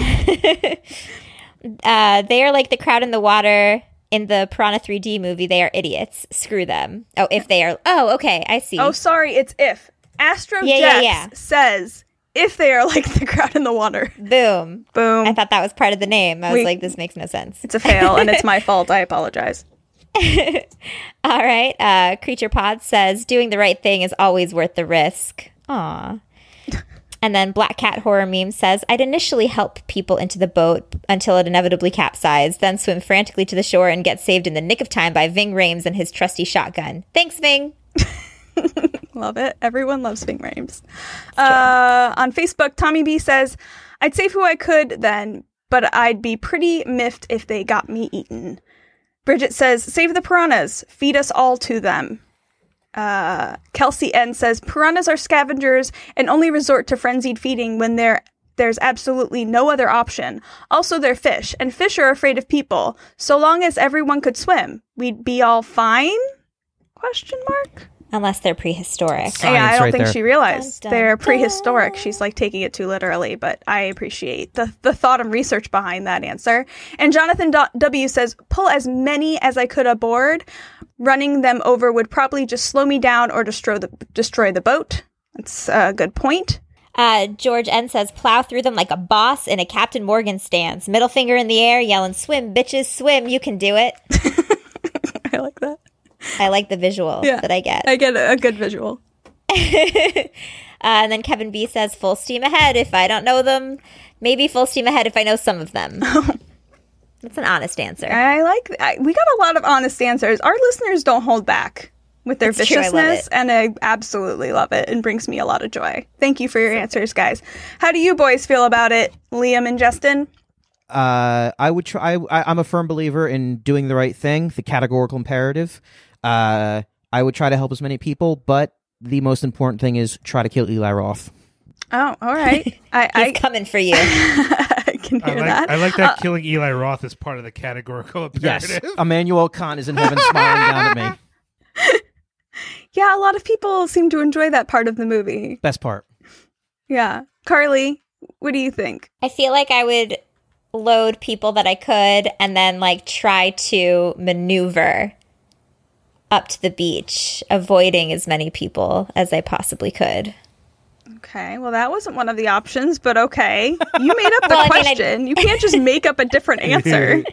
B: uh, they are like the crowd in the water in the Piranha three D movie. They are idiots. Screw them. Oh, if they are. Oh, okay. I see.
A: Oh, sorry. It's if. Astrojex
B: yeah, yeah, yeah.
A: says if they are like the crowd in the water.
B: Boom.
A: Boom.
B: I thought that was part of the name. I was
A: we,
B: like, this makes no sense.
A: It's a fail, and it's my fault. I apologize.
B: All right. Uh, Creature Pod says, doing the right thing is always worth the risk. Aw. And then Black Cat Horror Meme says, I'd initially help people into the boat until it inevitably capsized, then swim frantically to the shore and get saved in the nick of time by Ving Rhames and his trusty shotgun. Thanks, Ving.
A: Love it. Everyone loves Ving Rhames. Uh, on Facebook, Tommy B says, I'd save who I could then, but I'd be pretty miffed if they got me eaten. Bridget says, save the piranhas. Feed us all to them. Uh, Kelsey N says, piranhas are scavengers and only resort to frenzied feeding when there there's absolutely no other option. Also, they're fish, and fish are afraid of people. So long as everyone could swim, we'd be all fine? Question mark?
B: Unless they're prehistoric.
C: Science
A: yeah, I don't
C: right
A: think
C: there.
A: she realized
B: Dun, dun,
A: they're prehistoric.
B: dun.
A: She's like taking it too literally, but I appreciate the, the thought and research behind that answer. And Jonathan W says, pull as many as I could aboard. Running them over would probably just slow me down or destroy the destroy the boat. That's a good point.
B: Uh, George N says, plow through them like a boss in a Captain Morgan stance. Middle finger in the air, yelling, swim, bitches, swim. You can do it.
A: I like that.
B: I like the visual
A: Yeah,
B: that I get.
A: I get a, a good visual.
B: uh, and then Kevin B says, full steam ahead if I don't know them. Maybe full steam ahead if I know some of them. That's an honest answer.
A: I like I, we got a lot of honest answers. Our listeners don't hold back with their
B: It's true, I love
A: viciousness,
B: it.
A: and I absolutely love it and brings me a lot of joy. Thank you for your answers, guys. How do you boys feel about it, Liam and Justin?
C: Uh, I would try. I, I'm a firm believer in doing the right thing, the categorical imperative. Uh, I would try to help as many people, but the most important thing is try to kill Eli Roth.
A: Oh, all right. I,
B: He's
A: I,
B: coming for you.
A: I can
D: I
A: hear
D: like,
A: that.
D: I like that
A: Uh,
D: killing Eli Roth is part of the categorical
C: Yes,
D: imperative.
C: Emmanuel Khan is in heaven smiling down at me.
A: yeah, a lot of people seem to enjoy that part of the movie.
C: Best part.
A: Yeah. Carly, what do you think?
B: I feel like I would load people that I could and then like try to maneuver up to the beach, avoiding as many people as I possibly could.
A: Okay, well, that wasn't one of the options, but okay. You made up the
B: Well, I mean, I-
A: question. You can't just make up a different answer.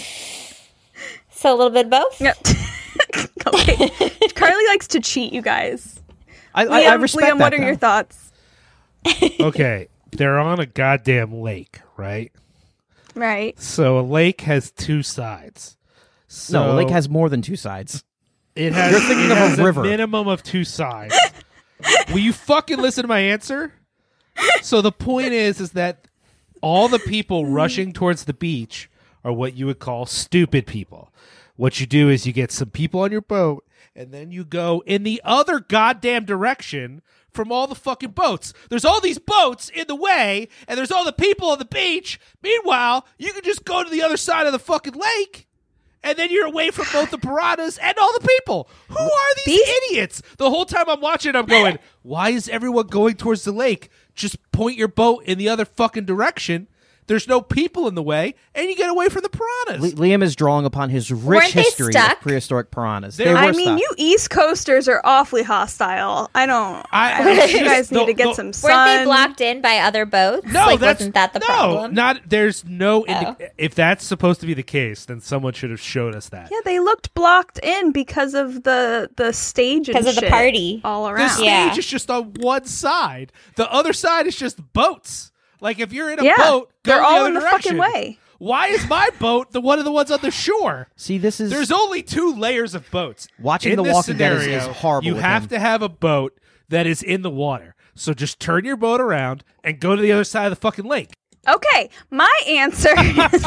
B: So a little bit of both?
A: Yep. Okay. Carly likes to cheat, you guys.
C: I,
A: Liam,
C: I, I respect
A: Liam
C: that.
A: what are
C: though.
A: your thoughts?
D: Okay, they're on a goddamn lake, right?
A: Right.
D: So a lake has two sides. So
C: No, a lake has more than two sides.
D: It has,
C: You're thinking
D: it
C: of a
D: has
C: river.
D: minimum of two sides. Will you fucking listen to my answer? So the point is, is that all the people rushing towards the beach are what you would call stupid people. What you do is you get some people on your boat, and then you go in the other goddamn direction from all the fucking boats. There's all these boats in the way, and there's all the people on the beach. Meanwhile, you can just go to the other side of the fucking lake. And then you're away from both the piranhas and all the people. Who are these,
A: These-
D: idiots? The whole time I'm watching, I'm going, why is everyone going towards the lake? Just point your boat in the other fucking direction. there's no people in the way, and you get away from the piranhas.
C: Li- Liam is drawing upon his rich
B: Weren't they
C: history
B: stuck?
C: of prehistoric piranhas.
D: They-
C: They were
A: I mean,
C: stuck.
A: you East Coasters are awfully hostile. I don't.
D: I-
A: I, think
D: it's
A: you
D: just
A: guys need
D: the-
A: to get
D: the-
A: some sun.
B: Weren't they blocked in by other boats?
D: No,
B: like,
D: that's
B: wasn't that the
D: no,
B: problem?
D: not there's no. indi-
B: Oh.
D: If that's supposed to be the case, then someone should have showed us that.
A: Yeah, they looked blocked in because of the the stage and
B: Because of the
A: shit
B: party.
A: all
D: The
A: around.
D: stage
B: Yeah.
D: is just on one side. The other side is just boats. Like if you're in a
A: Yeah,
D: boat, go
A: they're
D: the
A: all
D: other
A: in the
D: direction.
A: fucking way.
D: Why is my boat the one of the ones on the shore?
C: See, this is
D: There's only two layers of boats.
C: Watching
D: in
C: The
D: this
C: Walking Dead is-
D: scenario,
C: is horrible
D: You
C: with
D: have
C: him.
D: to have a boat that is in the water. So just turn your boat around and go to the other side of the fucking lake.
A: Okay, my answer is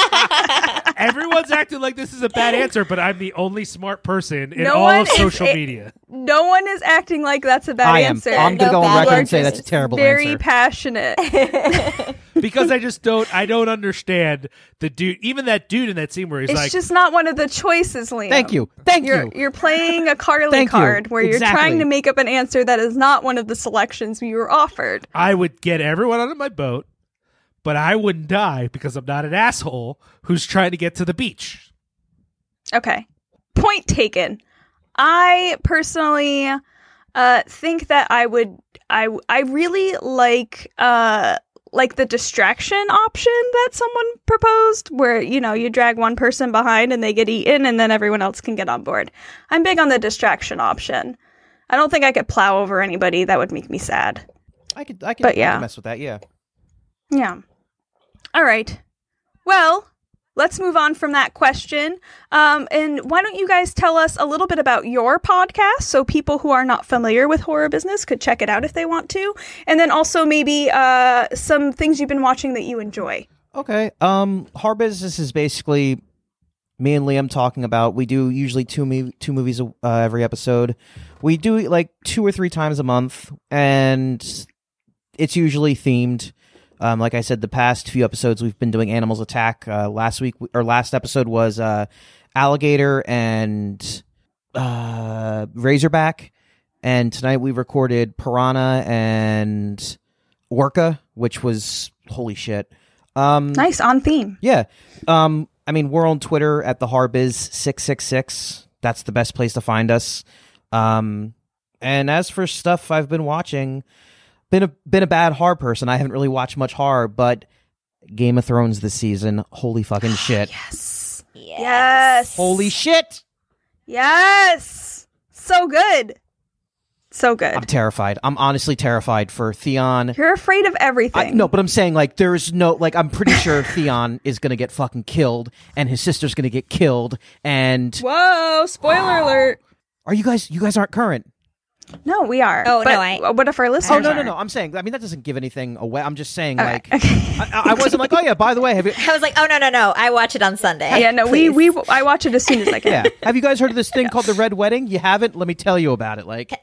D: Everyone's acting like this is a bad answer, but I'm the only smart person in
A: No
D: all
A: one
D: of
A: is
D: social
A: a-
D: media.
A: no one is acting like that's a bad
C: I am.
A: answer.
C: I'm gonna
B: No
C: go on
B: bad
C: record and
B: answers.
C: say that's a terrible
A: very
C: answer.
A: passionate.
D: Because I just don't I don't understand the dude, even that dude in that scene where he's
A: It's
D: like,
A: just not one of the choices, Liam.
C: Thank you. Thank
A: You're
C: you.
A: you're playing a Carly
C: Thank you.
A: card where you're
C: Exactly.
A: trying to make up an answer that is not one of the selections you were offered.
D: I would get everyone onto my boat, but I wouldn't die because I'm not an asshole who's trying to get to the beach.
A: Okay. Point taken. I personally uh, think that I would I I really like uh like the distraction option that someone proposed where you know you drag one person behind and they get eaten and then everyone else can get on board. I'm big on the distraction option. I don't think I could plow over anybody. That would make me sad.
C: I could, I could,
A: But
C: I
A: yeah.
C: could mess with that. Yeah.
A: Yeah. All right. Well, let's move on from that question. Um, and why don't you guys tell us a little bit about your podcast so people who are not familiar with horror business could check it out if they want to. And then also maybe uh, some things you've been watching that you enjoy.
C: Okay. Um, Horror Business is basically me and Liam talking about. We do usually two mov- two movies uh, every episode. We do it like two or three times a month, and it's usually themed. Um, like I said, the past few episodes we've been doing Animals Attack. Uh, last week or last episode was uh, Alligator and uh, Razorback, and tonight we recorded Piranha and Orca, which was holy shit. Um,
A: Nice, on theme.
C: yeah. Um, I mean, we're on Twitter at the Harbiz six six six. That's the best place to find us. Um, and as for stuff I've been watching, been a been a bad horror person. I haven't really watched much horror, but Game of Thrones this season, holy fucking shit.
A: Yes.
B: Yes.
A: Yes.
C: Holy shit.
A: Yes. So good. So good.
C: I'm terrified. I'm honestly terrified for Theon.
A: You're afraid of everything.
C: I, no, but I'm saying, like, there's no, like, I'm pretty sure Theon is going to get fucking killed, and his sister's going to get killed, and
A: Whoa, spoiler alert.
C: are you guys, you guys aren't current?
A: No, we are.
B: Oh, no,
A: But
B: I-
A: what if our listeners
C: Oh, no, no,
A: aren't?
C: no, I'm saying, I mean, that doesn't give anything away. I'm just saying,
A: Okay,
C: like,
A: okay.
C: I, I wasn't like, oh, yeah, by the way, have you,
B: I was like, oh, no, no, no. I watch it on Sunday.
A: Yeah, no, we,
B: Please.
A: we I watch it as soon as I can.
C: yeah, have you guys heard of this thing called the Red Wedding? You haven't? Let me tell you about it, like.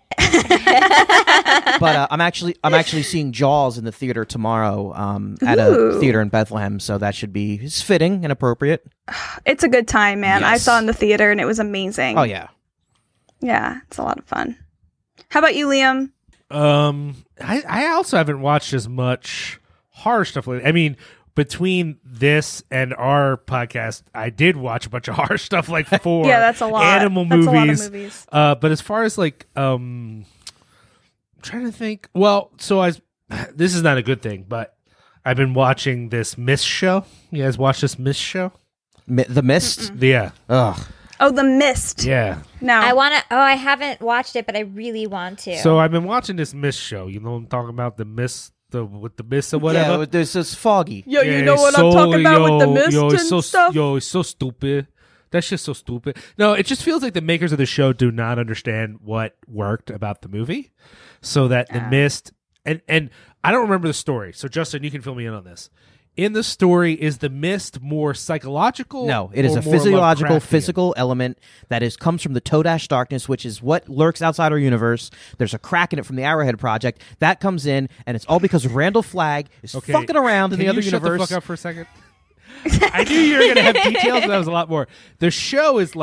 C: But uh, I'm actually I'm actually seeing Jaws in the theater tomorrow um, at
A: Ooh.
C: a theater in Bethlehem, so that should be it's fitting and appropriate.
A: It's a good time, man. I
C: Yes.
A: saw it in the theater and it was amazing.
C: Oh yeah,
A: Yeah, it's a lot of fun. How about you, Liam?
D: Um, I, I also haven't watched as much horror stuff lately. I mean, between this and our podcast, I did watch a bunch of horror stuff, like four
A: Yeah, that's a lot.
D: animal
A: That's a lot of
D: movies.
A: movies.
D: Uh, but as far as like, um, I'm trying to think. Well, so I, was- this is not a good thing, but I've been watching this Mist show. You guys watch this Mist show?
C: Mi- The Mist.
D: Yeah,
C: Ugh.
A: Oh, The Mist.
D: yeah.
A: No.
B: I want to. Oh, I haven't watched it, but I really want to.
D: So I've been watching this Mist show. You know what I'm talking about? The Mist, the with the Mist or whatever.
C: Yeah, there's this foggy.
A: Yo,
D: Yeah,
A: you know
D: it's
A: what
D: so-
A: I'm talking about with the
D: yo,
A: mist
D: yo,
A: and
D: it's so,
A: stuff?
D: Yo, it's so stupid. That's just so stupid. No, it just feels like the makers of the show do not understand what worked about the movie, so that the mist and and I don't remember the story. So Justin, you can fill me in on this. In the story, is the mist more psychological?
C: No, it is
D: or
C: a
D: more
C: physiological,
D: Lovecraftian?
C: physical element that is comes from the Todash darkness, which is what lurks outside our universe. There's a crack in it from the Arrowhead Project that comes in, and it's all because Randall Flagg is
D: Okay,
C: fucking around in
D: can
C: the other
D: you shut
C: universe.
D: the fuck up for a second? I knew you were going to have details, but that was a lot more. The show is like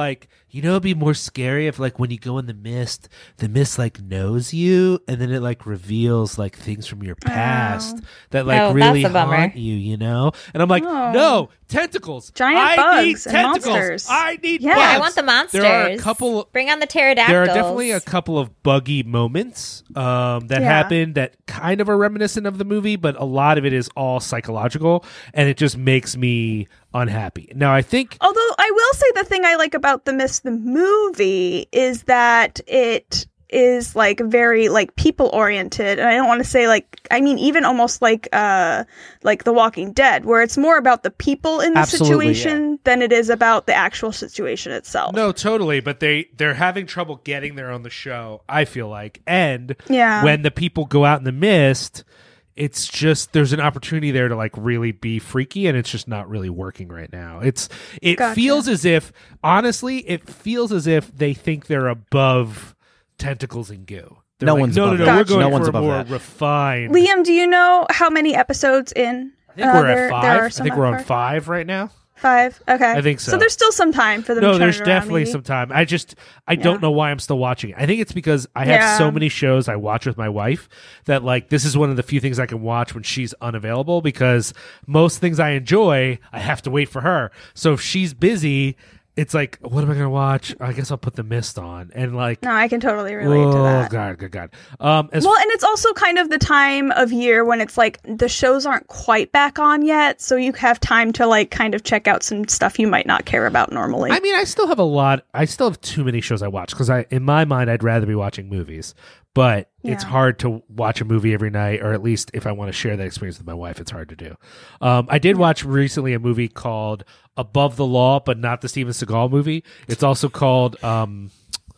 D: you know, it'd be more scary if, like, when you go in the mist, the mist like knows you, and then it like reveals like things from your past
A: Oh.
D: that like
B: Oh,
D: really
B: that's a bummer.
D: haunt you. You know, and I'm like,
A: Oh.
D: no tentacles,
A: Giant
D: I
A: bugs
D: need
A: and
D: tentacles.
A: monsters.
D: I need
A: Yeah.
D: bugs.
B: Yeah, I want the monsters.
D: There are a couple.
B: Bring on the pterodactyls.
D: There are definitely a couple of buggy moments um, that
A: Yeah.
D: happen that kind of are reminiscent of the movie, but a lot of it is all psychological, and it just makes me unhappy. Now, I think
A: Although I will say the thing I like about the Mist the movie is that it is like very like people oriented, and I don't want to say like I mean even almost like uh like The Walking Dead, where it's more about the people in the
C: Absolutely,
A: situation than it is about the actual situation itself.
D: no, totally, but they they're having trouble getting there on the show. I feel like, and
A: Yeah.
D: when the people go out in the mist, it's just there's an opportunity there to like really be freaky, and it's just not really working right now. It's it
A: Gotcha.
D: feels as if honestly, it feels as if they think they're above tentacles and goo. They're
C: No
D: like,
C: one's
D: no,
C: above
D: no, no,
A: that.
D: we're
A: Gotcha.
D: going
C: No
D: for
C: one's
D: a
C: above
D: more
C: that.
D: refined.
A: Liam, do you know how many episodes in?
D: I think
A: uh,
D: we're
A: there-
D: at five.
A: there are
D: I
A: some
D: think we're on
A: Avatar?
D: five right now.
A: Five. Okay.
D: I think so.
A: So there's still some time for them.
D: No,
A: to turn
D: there's
A: it around,
D: definitely
A: maybe.
D: some time. I just I don't
A: Yeah.
D: know why I'm still watching it. I think it's because I have
A: Yeah.
D: so many shows I watch with my wife that like this is one of the few things I can watch when she's unavailable, because most things I enjoy I have to wait for her. So if she's busy, it's like, what am I gonna watch? I guess I'll put The Mist on, and like,
A: No, I can totally relate to
D: oh
A: that.
D: god, god, god. Um, as
A: Well, and it's also kind of the time of year when it's like the shows aren't quite back on yet, so you have time to like kind of check out some stuff you might not care about normally.
D: I mean, I still have a lot. I still have too many shows I watch because I, in my mind, I'd rather be watching movies. But it's
A: Yeah.
D: hard to watch a movie every night, or at least if I want to share that experience with my wife, it's hard to do. Um, I did watch recently a movie called Above the Law, but not the Steven Seagal movie. It's also called um,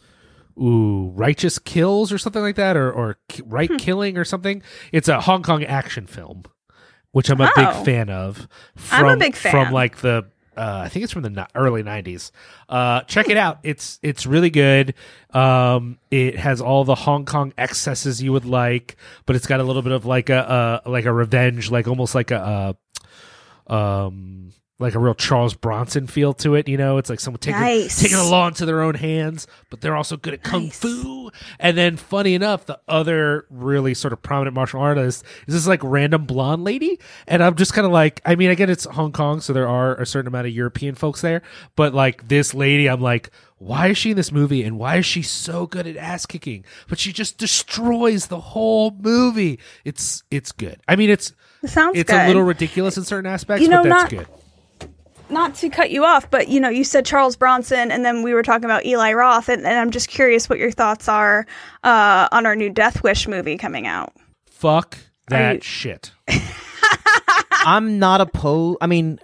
D: ooh, Righteous Kills or something like that, or or Ki- Right
A: Hmm.
D: Killing or something. It's a Hong Kong action film, which I'm a
A: Oh.
D: big fan of.
A: I'm a
D: From,
A: big fan.
D: from like the. Uh, I think it's from the ni- early nineties. Uh, check it out. It's it's really good. Um, it has all the Hong Kong excesses you would like, but it's got a little bit of like a, a like a revenge, like almost like a, uh um like a real Charles Bronson feel to it. You know, it's like someone taking
A: Nice.
D: taking the law into their own hands, but they're also good at kung
A: Nice.
D: fu. And then, funny enough, the other really sort of prominent martial artist is this like random blonde lady. And I'm just kind of like, I mean, I get it's Hong Kong, so there are a certain amount of European folks there, but like this lady, I'm like, why is she in this movie, and why is she so good at ass kicking? But she just destroys the whole movie. It's it's good. I mean, it's
A: It sounds
D: it's
A: good.
D: a little ridiculous in certain aspects,
A: You know,
D: but that's
A: not-
D: good.
A: Not to cut you off, but you know, you said Charles Bronson, and then we were talking about Eli Roth, and, and I'm just curious what your thoughts are uh, on our new Death Wish movie coming out.
D: Fuck that
A: you-
D: shit.
C: I'm not opposed. I mean,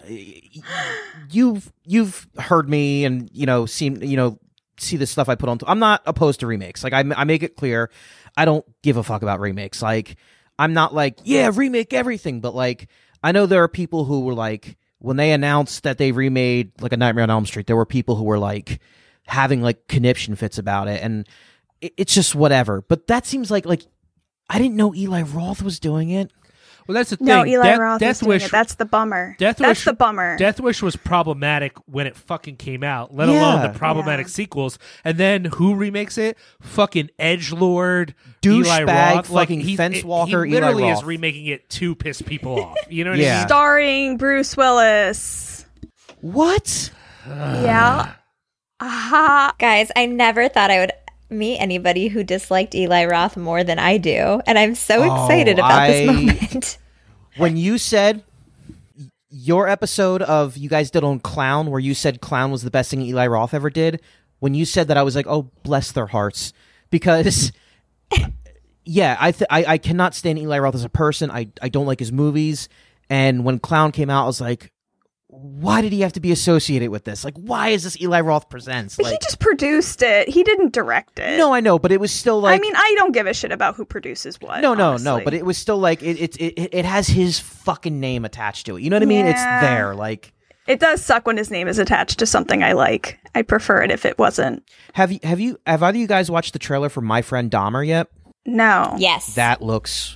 C: you've you've heard me, and you know, seen you know, see the stuff I put on. I'm not opposed to remakes. Like I, I make it clear, I don't give a fuck about remakes. Like I'm not like yeah, remake everything. But like I know there are people who were like when they announced that they remade like a Nightmare on Elm Street, there were people who were like having like conniption fits about it, and it, it's just whatever. But that seems like like I didn't know Eli Roth was doing it.
D: Well, that's the thing.
A: No, Eli
D: Death,
A: Roth
D: Death
A: is doing
D: Wish.
A: it. That's the bummer.
D: Death
A: That's
D: Wish,
A: the bummer.
D: Death Wish was problematic when it fucking came out, let
C: Yeah.
D: alone the problematic
A: Yeah.
D: sequels. And then who remakes it? Fucking Edgelord, Eli
C: Douchebag,
D: Roth, like
C: fucking
D: he's-
C: fence
D: it-
C: walker,
D: He
C: Eli
D: literally is
C: Roth.
D: remaking it to piss people off. You know what
C: Yeah.
D: I mean?
A: Starring Bruce Willis.
C: What?
A: Yeah. Aha.
B: Guys, I never thought I would meet anybody who disliked Eli Roth more than I do, and I'm so
C: Oh,
B: excited about
C: I-
B: this moment.
C: When you said your episode of you guys did on Clown, where you said Clown was the best thing Eli Roth ever did, when you said that, I was like, oh, bless their hearts. Because, yeah, I, th- I I cannot stand Eli Roth as a person. I, I don't like his movies. And when Clown came out, I was like, why did he have to be associated with this? Like, why is this Eli Roth Presents?
A: But
C: Like,
A: he just produced it. He didn't direct it.
C: no, I know, but it was still like...
A: I mean, I don't give a shit about who produces what.
C: No, no,
A: honestly.
C: no. But it was still like it. It, it. it has his fucking name attached to it. You know what I mean? It's
A: Yeah.
C: there. Like,
A: It does suck when his name is attached to something I like. I prefer it if it wasn't.
C: have you? Have you? Have either of you guys watched the trailer for My Friend Dahmer yet?
A: No.
B: Yes.
C: That looks.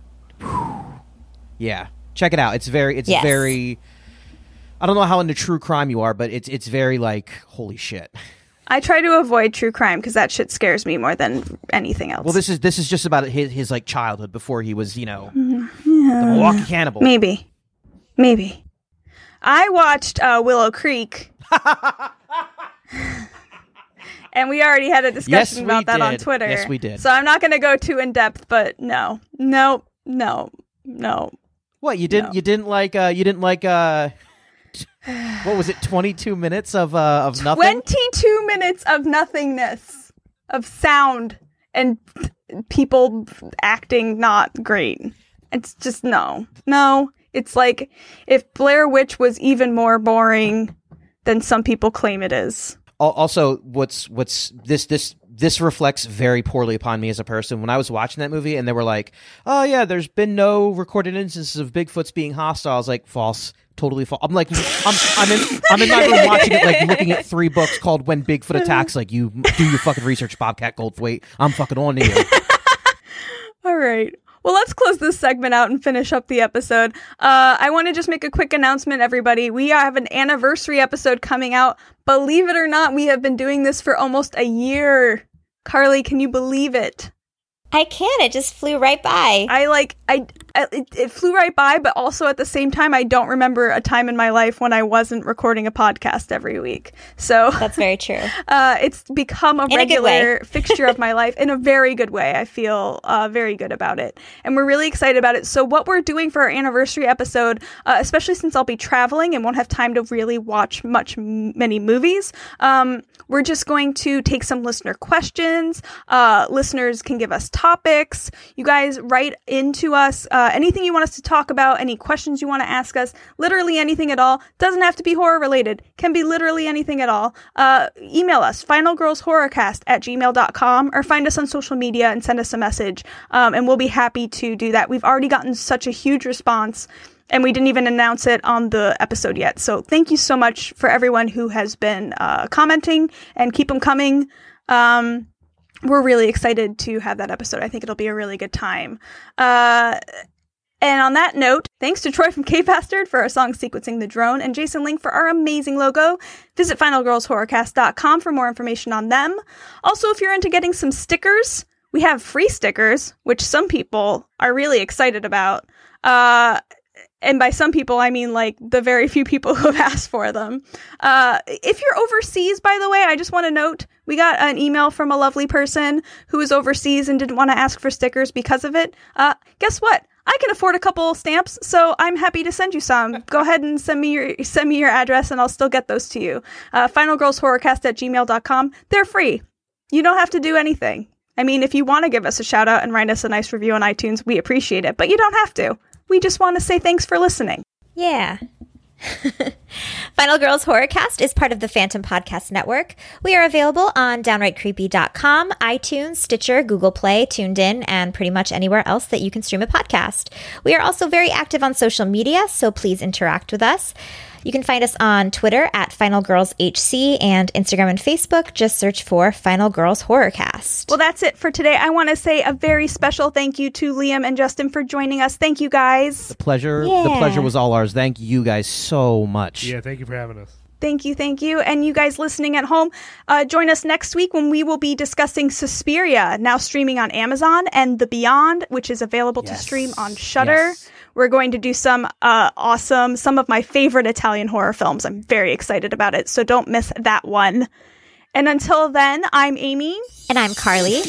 C: Yeah, check it out. It's very. It's
B: Yes.
C: very. I don't know how into true crime you are, but it's it's very like holy shit.
A: I try to avoid true crime because that shit scares me more than anything else.
C: Well, this is this is just about his his like childhood before he was, you know,
A: yeah.
C: the Milwaukee Cannibal.
A: Maybe, maybe. I watched uh, Willow Creek, and we already had a discussion
C: yes,
A: about that
C: did.
A: on Twitter.
C: Yes, we did.
A: So I'm not going to go too in depth, but no, no, no, no.
C: What you didn't
A: No.
C: you didn't like uh you didn't like uh what was it twenty-two minutes of uh of nothing?
A: twenty-two minutes of nothingness, of sound and people acting not great. It's just no. No. It's like if Blair Witch was even more boring than some people claim it is.
C: Al- Also, what's what's this this this reflects very poorly upon me as a person. When I was watching that movie and they were like, "Oh yeah, there's been no recorded instances of Bigfoots being hostile," I was like, "False, totally false." I'm like, I'm I'm in I'm in my room watching it, like looking at three books called "When Bigfoot Attacks." Like, you do your fucking research, Bobcat Goldthwait. I'm fucking on to you.
A: All right. Well, let's close this segment out and finish up the episode. Uh, I want to just make a quick announcement, everybody. We have an anniversary episode coming out. Believe it or not, we have been doing this for almost a year. Carly, can you believe it?
B: I can. It just flew right by.
A: I like, I, I it, it flew right by, but also at the same time, I don't remember a time in my life when I wasn't recording a podcast every week. So
B: That's very true.
A: uh, it's become a
B: In a good
A: regular fixture of my life in a very good way. I feel uh, very good about it. And we're really excited about it. So what we're doing for our anniversary episode, uh, especially since I'll be traveling and won't have time to really watch much, m- many movies, um, we're just going to take some listener questions. Uh, listeners can give us topics. You guys write into us uh, anything you want us to talk about, any questions you want to ask us, literally anything at all. Doesn't have to be horror related. Can be literally anything at all. Uh, email us, finalgirlshorrorcast at gmail dot com, or find us on social media and send us a message. Um, and we'll be happy to do that. We've already gotten such a huge response, and we didn't even announce it on the episode yet. So thank you so much for everyone who has been uh, commenting, and keep them coming. Um, we're really excited to have that episode. I think it'll be a really good time. Uh, and on that note, thanks to Troy from K-Bastard for our song Sequencing the Drone, and Jason Link for our amazing logo. Visit final girls horrorcast dot com for more information on them. Also, if you're into getting some stickers, we have free stickers, which some people are really excited about. Uh, And by some people, I mean, like, the very few people who have asked for them. Uh, if you're overseas, by the way, I just want to note, we got an email from a lovely person who is overseas and didn't want to ask for stickers because of it. Uh, guess what? I can afford a couple stamps, so I'm happy to send you some. Go ahead and send me your send me your address, and I'll still get those to you. Uh, final girls horrorcast at gmail dot com. They're free. You don't have to do anything. I mean, if you want to give us a shout out and write us a nice review on iTunes, we appreciate it, but you don't have to. We just want to say thanks for listening.
B: Yeah. Final Girls Horrorcast is part of the Phantom Podcast Network. We are available on downright creepy dot com, iTunes, Stitcher, Google Play, Tuned In, and pretty much anywhere else that you can stream a podcast. We are also very active on social media, so please interact with us. You can find us on Twitter at Final Girls H C, and Instagram and Facebook. Just search for Final Girls Horrorcast.
A: Well, that's it for today. I want to say a very special thank you to Liam and Justin for joining us. Thank you, guys.
C: The pleasure
B: Yeah.
C: the pleasure was all ours. Thank you guys so much.
D: Yeah, thank you for having us.
A: Thank you, thank you. And you guys listening at home, uh, join us next week when we will be discussing Suspiria, now streaming on Amazon, and The Beyond, which is available
C: Yes.
A: to stream on Shudder.
C: Yes.
A: We're going to do some uh, awesome, some of my favorite Italian horror films. I'm very excited about it, so don't miss that one. And until then, I'm Amy.
B: And I'm Carly.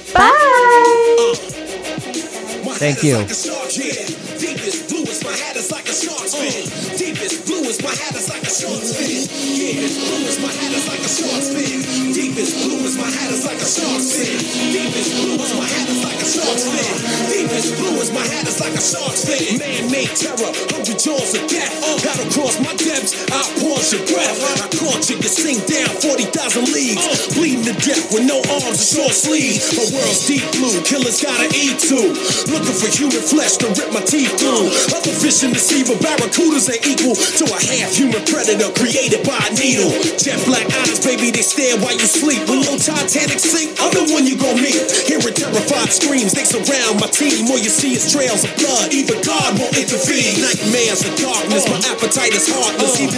A: Bye!
C: Thank you.
F: Deepest blue is my hat is like a shark's fin. Deepest blue is my hat is like a shark's fin. Yeah, blue is my hat is like a shark's fin. Deepest blue is my hat is like a shark's fin. Deepest blue is my hat is like a shark's fin. Deepest blue is my hat is like a shark's fin. Man-made terror, hundred jaws of death. Gotta cross my depths, I pause your breath. I caught you, you sink down forty thousand leagues. Bleeding to death with no arms and short sleeves. My world's deep blue, killers gotta eat too. Looking for human flesh to rip my teeth through. Other fish in the sea, but barracudas ain't equal to a half-human predator created by a needle. Jet black eyes, baby, they stare while you sleep. When your Titanic sink, I'm the one you gon' meet. Hearing terrified screams, they surround my team. All you see is trails of blood, even God won't intervene. Nightmares of darkness, my appetite is heartless. Even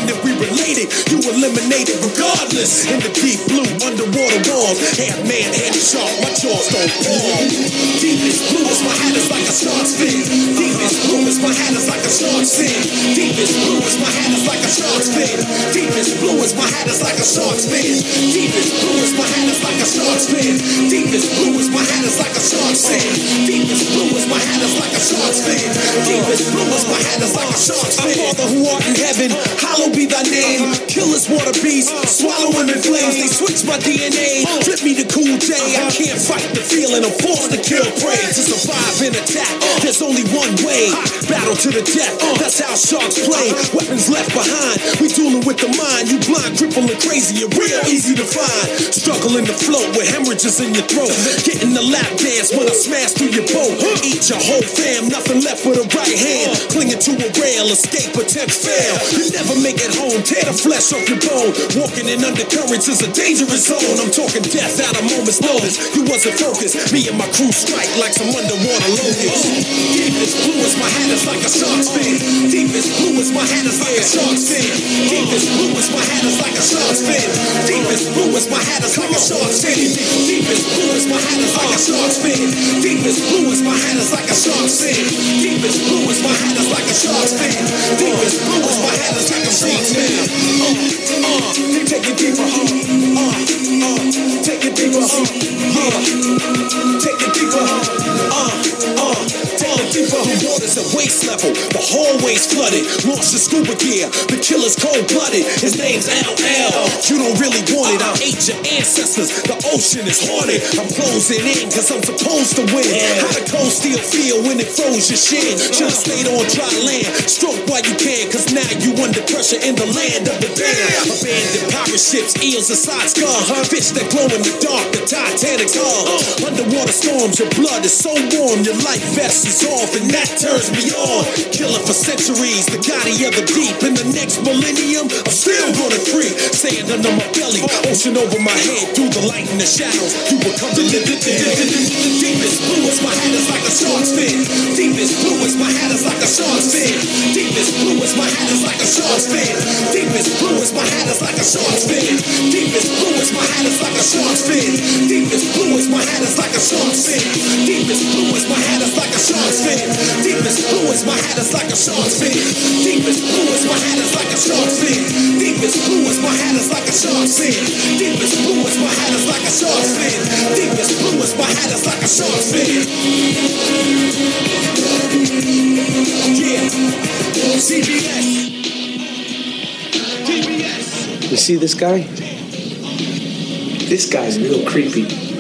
F: even if we related, you eliminated regardless. In the deep blue underwater walls, half man, half shark, my jaws don't fall. Deepest blue is my hat is like a shark's fin. Deepest blue is my hat is like a shark's fin. Deepest blue is my hat is like a shark's fin. Deepest blue is my hat is like a shark's fin. Deepest blue is my hat is like a shark's fin. Deepest blue is my hat is like a shark's fin. Deepest blue is my hat is like a shark's fin. Deepest blue is my hat is like a shark's fin. Our Father who art in heaven, hallowed be thy name. Killers, water beasts, swallowing in flames. They switch my D N A, flip me to Cool J. I can't fight the feeling, I'm forced to kill prey. To survive an attack, there's only one way. Battle to the death, that's how sharks play. Weapons left behind, we dueling with the mind. You blind, crippled, and crazy, you're real easy to find. Struggling to float with hemorrhages in your throat. Getting the lap dance when I smash through your boat. Eat your whole fam, nothing left with a right hand. Clinging to a rail, escape, attempt, fail. You never make it home, tear the flesh off your bone. Walking in undercurrents is a dangerous zone. I'm talking death at a moment's notice. You wasn't focused, me and my crew strike like some underwater locusts. Deepest blue is my hat is like a shark's fin. Deepest blue is my hat is like a shark's fin. Deepest blue is my hat is like a shark's fin. Deepest blue is my hat is like a shark's fin. Deepest blue is my hat is like a shark's fin. Deepest blue is my hat is like a shark's fin. Deepest blue is my hat is like a shark's fin. Deepest blue is my hat is like a shark's fin. Uh, uh, take it deeper, uh, uh, uh, take it deeper, uh, yeah, take it deeper, uh, uh, uh, take it deeper. The water's at waist level, the hallway's flooded. Launch the scuba gear, the killer's cold-blooded. His name's L L. You don't really want it, I ate your ancestors. The ocean is haunted. I'm closing in, cause I'm supposed to win. How the cold steel feel when it froze your shin? Should've stayed on dry land. Stroke while you can, cause now you under pressure in the land of the damned. Abandoned pirate ships, eels and side scars. Fish that glow in the dark, the Titanic's hull. Underwater storms, your blood is so warm. Your life vest is off and that turns me on. Killer for centuries, the Gotti of the deep. In the next millennium, I'm still gonna creep. Sand under my belly, ocean over my head. Through the light and the shadows, you will come to live it there. Deepest blue is my hat is like a shark's fin. Deepest blue is my hat is like a shark's fin. Deepest blue is my hat is like a shark's fin. Deepest blue is my hat is like a shark's fin. Deepest blue is my hat is like a shark's fin. Deepest blue is my hat is like a shark's fin. Deepest blue is my hat is like a shark's fin. Deepest blue is my hat is like a shark's fin. Deepest blue is my hat is like a shark's fin. Deepest blue is my hat is like a shark's fin. Deepest blue is my hat is like a shark's fin. Deepest blue is my hat is like a shark's fin. Yeah, C B S.
G: You see this guy? This guy's real creepy.